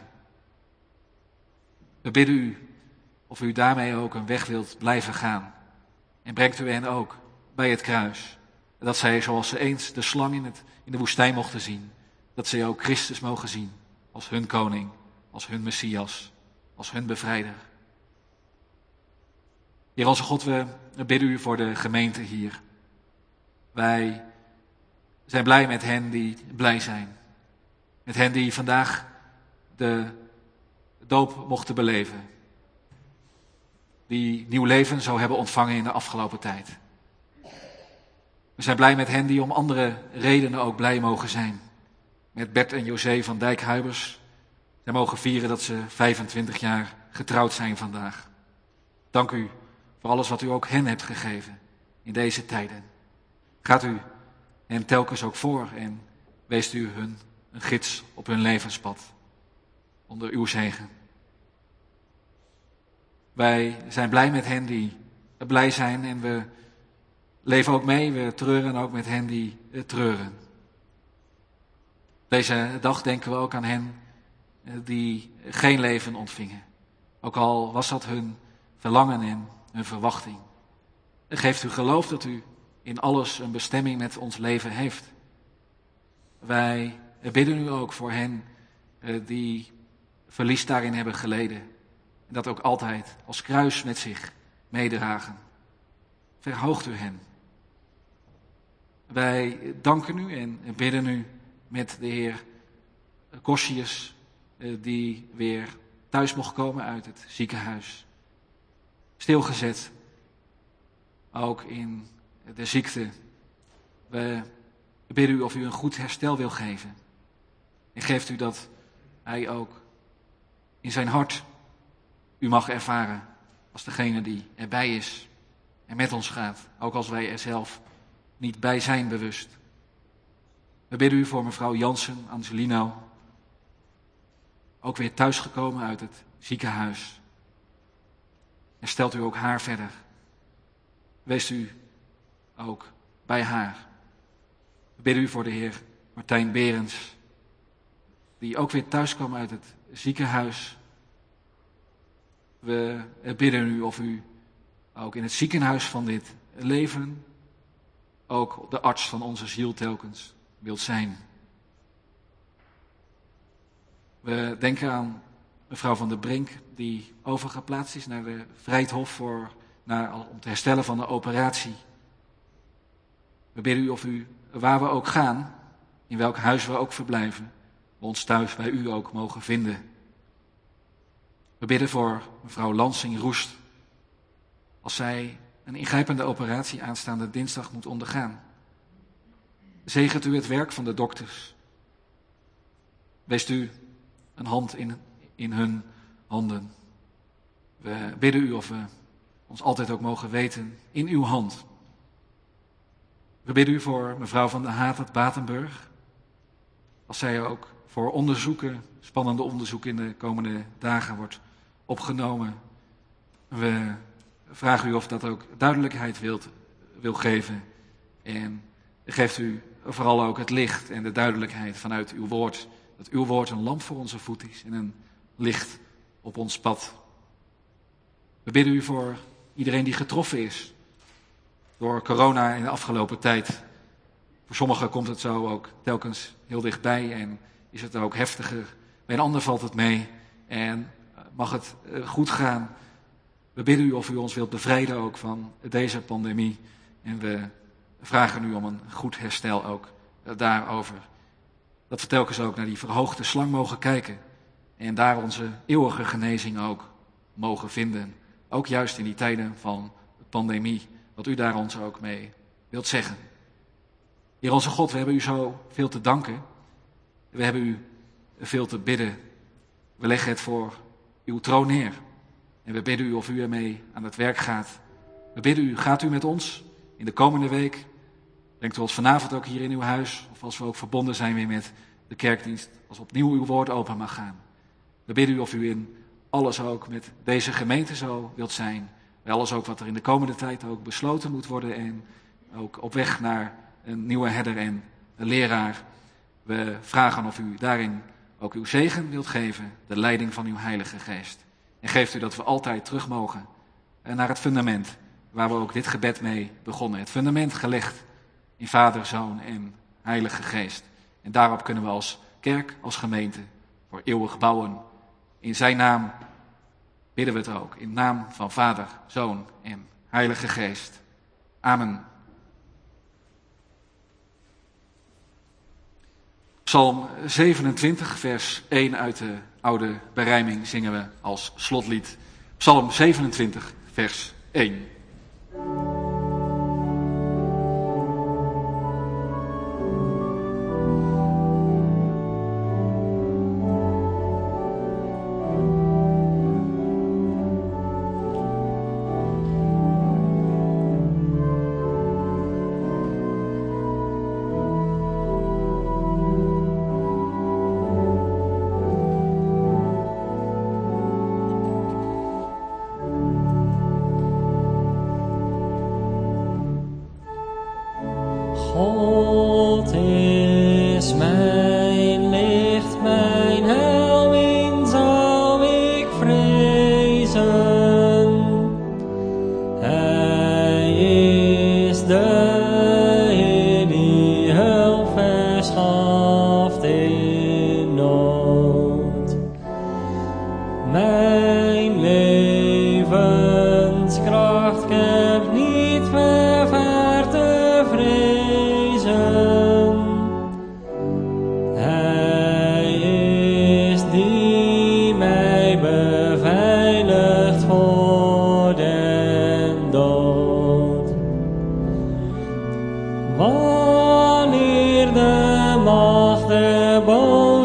We bidden u of u daarmee ook een weg wilt blijven gaan. En brengt u hen ook bij het kruis. Dat zij, zoals ze eens de slang in de woestijn mochten zien, dat zij ook Christus mogen zien als hun koning, als hun Messias, als hun bevrijder. Heer onze God, we bidden u voor de gemeente hier. Wij zijn blij met hen die blij zijn. Met hen die vandaag de doop mochten beleven. Die nieuw leven zo hebben ontvangen in de afgelopen tijd. We zijn blij met hen die om andere redenen ook blij mogen zijn. Met Bert en José van Dijk-Huibers. Zij mogen vieren dat ze 25 jaar getrouwd zijn vandaag. Dank u voor alles wat u ook hen hebt gegeven in deze tijden. Gaat u hen telkens ook voor en weest u hun een gids op hun levenspad. Onder uw zegen. Wij zijn blij met hen die blij zijn en we leven ook mee. We treuren ook met hen die treuren. Deze dag denken we ook aan hen die geen leven ontvingen. Ook al was dat hun verlangen en hun verwachting. Geeft u geloof dat u in alles een bestemming met ons leven heeft. Wij bidden u ook voor hen die verlies daarin hebben geleden. En dat ook altijd als kruis met zich meedragen. Verhoogt u hen. Wij danken u en bidden u met de heer Kossius, die weer thuis mocht komen uit het ziekenhuis. Stilgezet, ook in de ziekte. We bidden u of u een goed herstel wil geven. En geeft u dat hij ook in zijn hart u mag ervaren als degene die erbij is en met ons gaat. Ook als wij er zelf niet bij zijn bewust. We bidden u voor mevrouw Jansen, Angelino. Ook weer thuisgekomen uit het ziekenhuis. Herstelt u ook haar verder. Wees u ook bij haar. We bidden u voor de heer Martijn Berends, die ook weer thuiskwam uit het ziekenhuis. We bidden u of u ook in het ziekenhuis van dit leven ook de arts van onze ziel telkens wilt zijn. We denken aan mevrouw van der Brink, die overgeplaatst is naar de Vrijthof om te herstellen van de operatie. We bidden u of u, waar we ook gaan, in welk huis we ook verblijven, we ons thuis bij u ook mogen vinden. We bidden voor mevrouw Lansing-Roest, als zij een ingrijpende operatie aanstaande dinsdag moet ondergaan. Zegent u het werk van de dokters. Weest u een hand in hun handen. We bidden u of we ons altijd ook mogen weten in uw hand. We bidden u voor mevrouw van der Hatert-Batenburg, als zij ook voor onderzoeken, spannende onderzoek in de komende dagen wordt opgenomen. We vragen u of dat ook duidelijkheid wil geven. En geeft u vooral ook het licht en de duidelijkheid vanuit uw woord. Dat uw woord een lamp voor onze voet is en een licht op ons pad. We bidden u voor iedereen die getroffen is door corona in de afgelopen tijd. Voor sommigen komt het zo ook telkens heel dichtbij en is het ook heftiger. Bij een ander valt het mee en mag het goed gaan. We bidden u of u ons wilt bevrijden ook van deze pandemie. En we vragen u om een goed herstel ook daarover. Dat we telkens ook naar die verhoogde slang mogen kijken. En daar onze eeuwige genezing ook mogen vinden. Ook juist in die tijden van de pandemie. Wat u daar ons ook mee wilt zeggen. Heer onze God, we hebben u zo veel te danken. We hebben u veel te bidden. We leggen het voor uw troon neer. En we bidden u of u ermee aan het werk gaat. We bidden u, gaat u met ons in de komende week. Brengt u ons vanavond ook hier in uw huis. Of als we ook verbonden zijn weer met de kerkdienst. Als opnieuw uw woord open mag gaan. We bidden u of u in alles ook met deze gemeente zo wilt zijn. Bij alles ook wat er in de komende tijd ook besloten moet worden. En ook op weg naar een nieuwe herder en een leraar. We vragen of u daarin ook uw zegen wilt geven. De leiding van uw Heilige Geest. En geeft u dat we altijd terug mogen naar het fundament waar we ook dit gebed mee begonnen. Het fundament gelegd in Vader, Zoon en Heilige Geest. En daarop kunnen we als kerk, als gemeente voor eeuwig bouwen. In zijn naam bidden we het ook. In de naam van Vader, Zoon en Heilige Geest. Amen. Psalm 27, vers 1 uit de oude berijming zingen we als slotlied. Psalm 27, vers 1.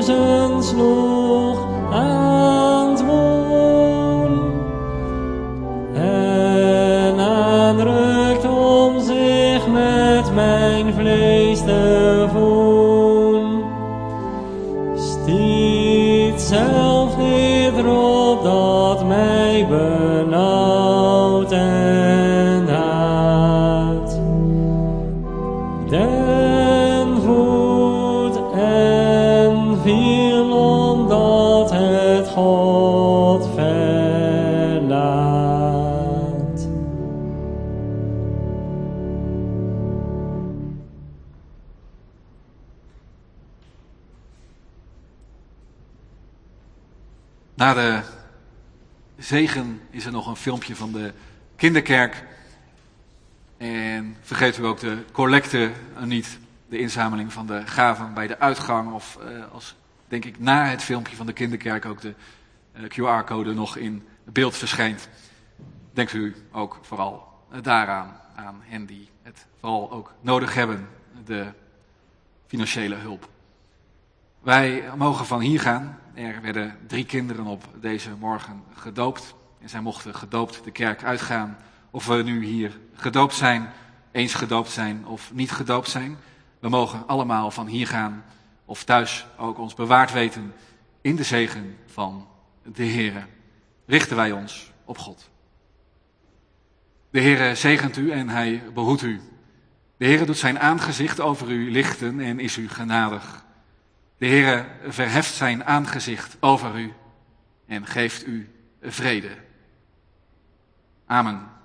huizen sloeg aan het woon en aanrukt om zich met mijn vlees te voeden. Stiet zelf niet erop dat mij benauwd en haat. Den voet en viel omdat het God verlaat. Na de zegen is er nog een filmpje van de kinderkerk. En vergeet u ook de collecte niet, de inzameling van de gaven bij de uitgang. Of als, denk ik, na het filmpje van de kinderkerk ook de QR-code nog in beeld verschijnt. Denkt u ook vooral daaraan, aan hen die het vooral ook nodig hebben, de financiële hulp. Wij mogen van hier gaan. Er werden 3 kinderen op deze morgen gedoopt. En zij mochten gedoopt de kerk uitgaan. Of we nu hier gedoopt zijn, eens gedoopt zijn of niet gedoopt zijn. We mogen allemaal van hier gaan of thuis ook ons bewaard weten in de zegen van de Heere. Richten wij ons op God. De Heere zegent u en hij behoedt u. De Heere doet zijn aangezicht over u lichten en is u genadig. De Heere verheft zijn aangezicht over u en geeft u vrede. Amen.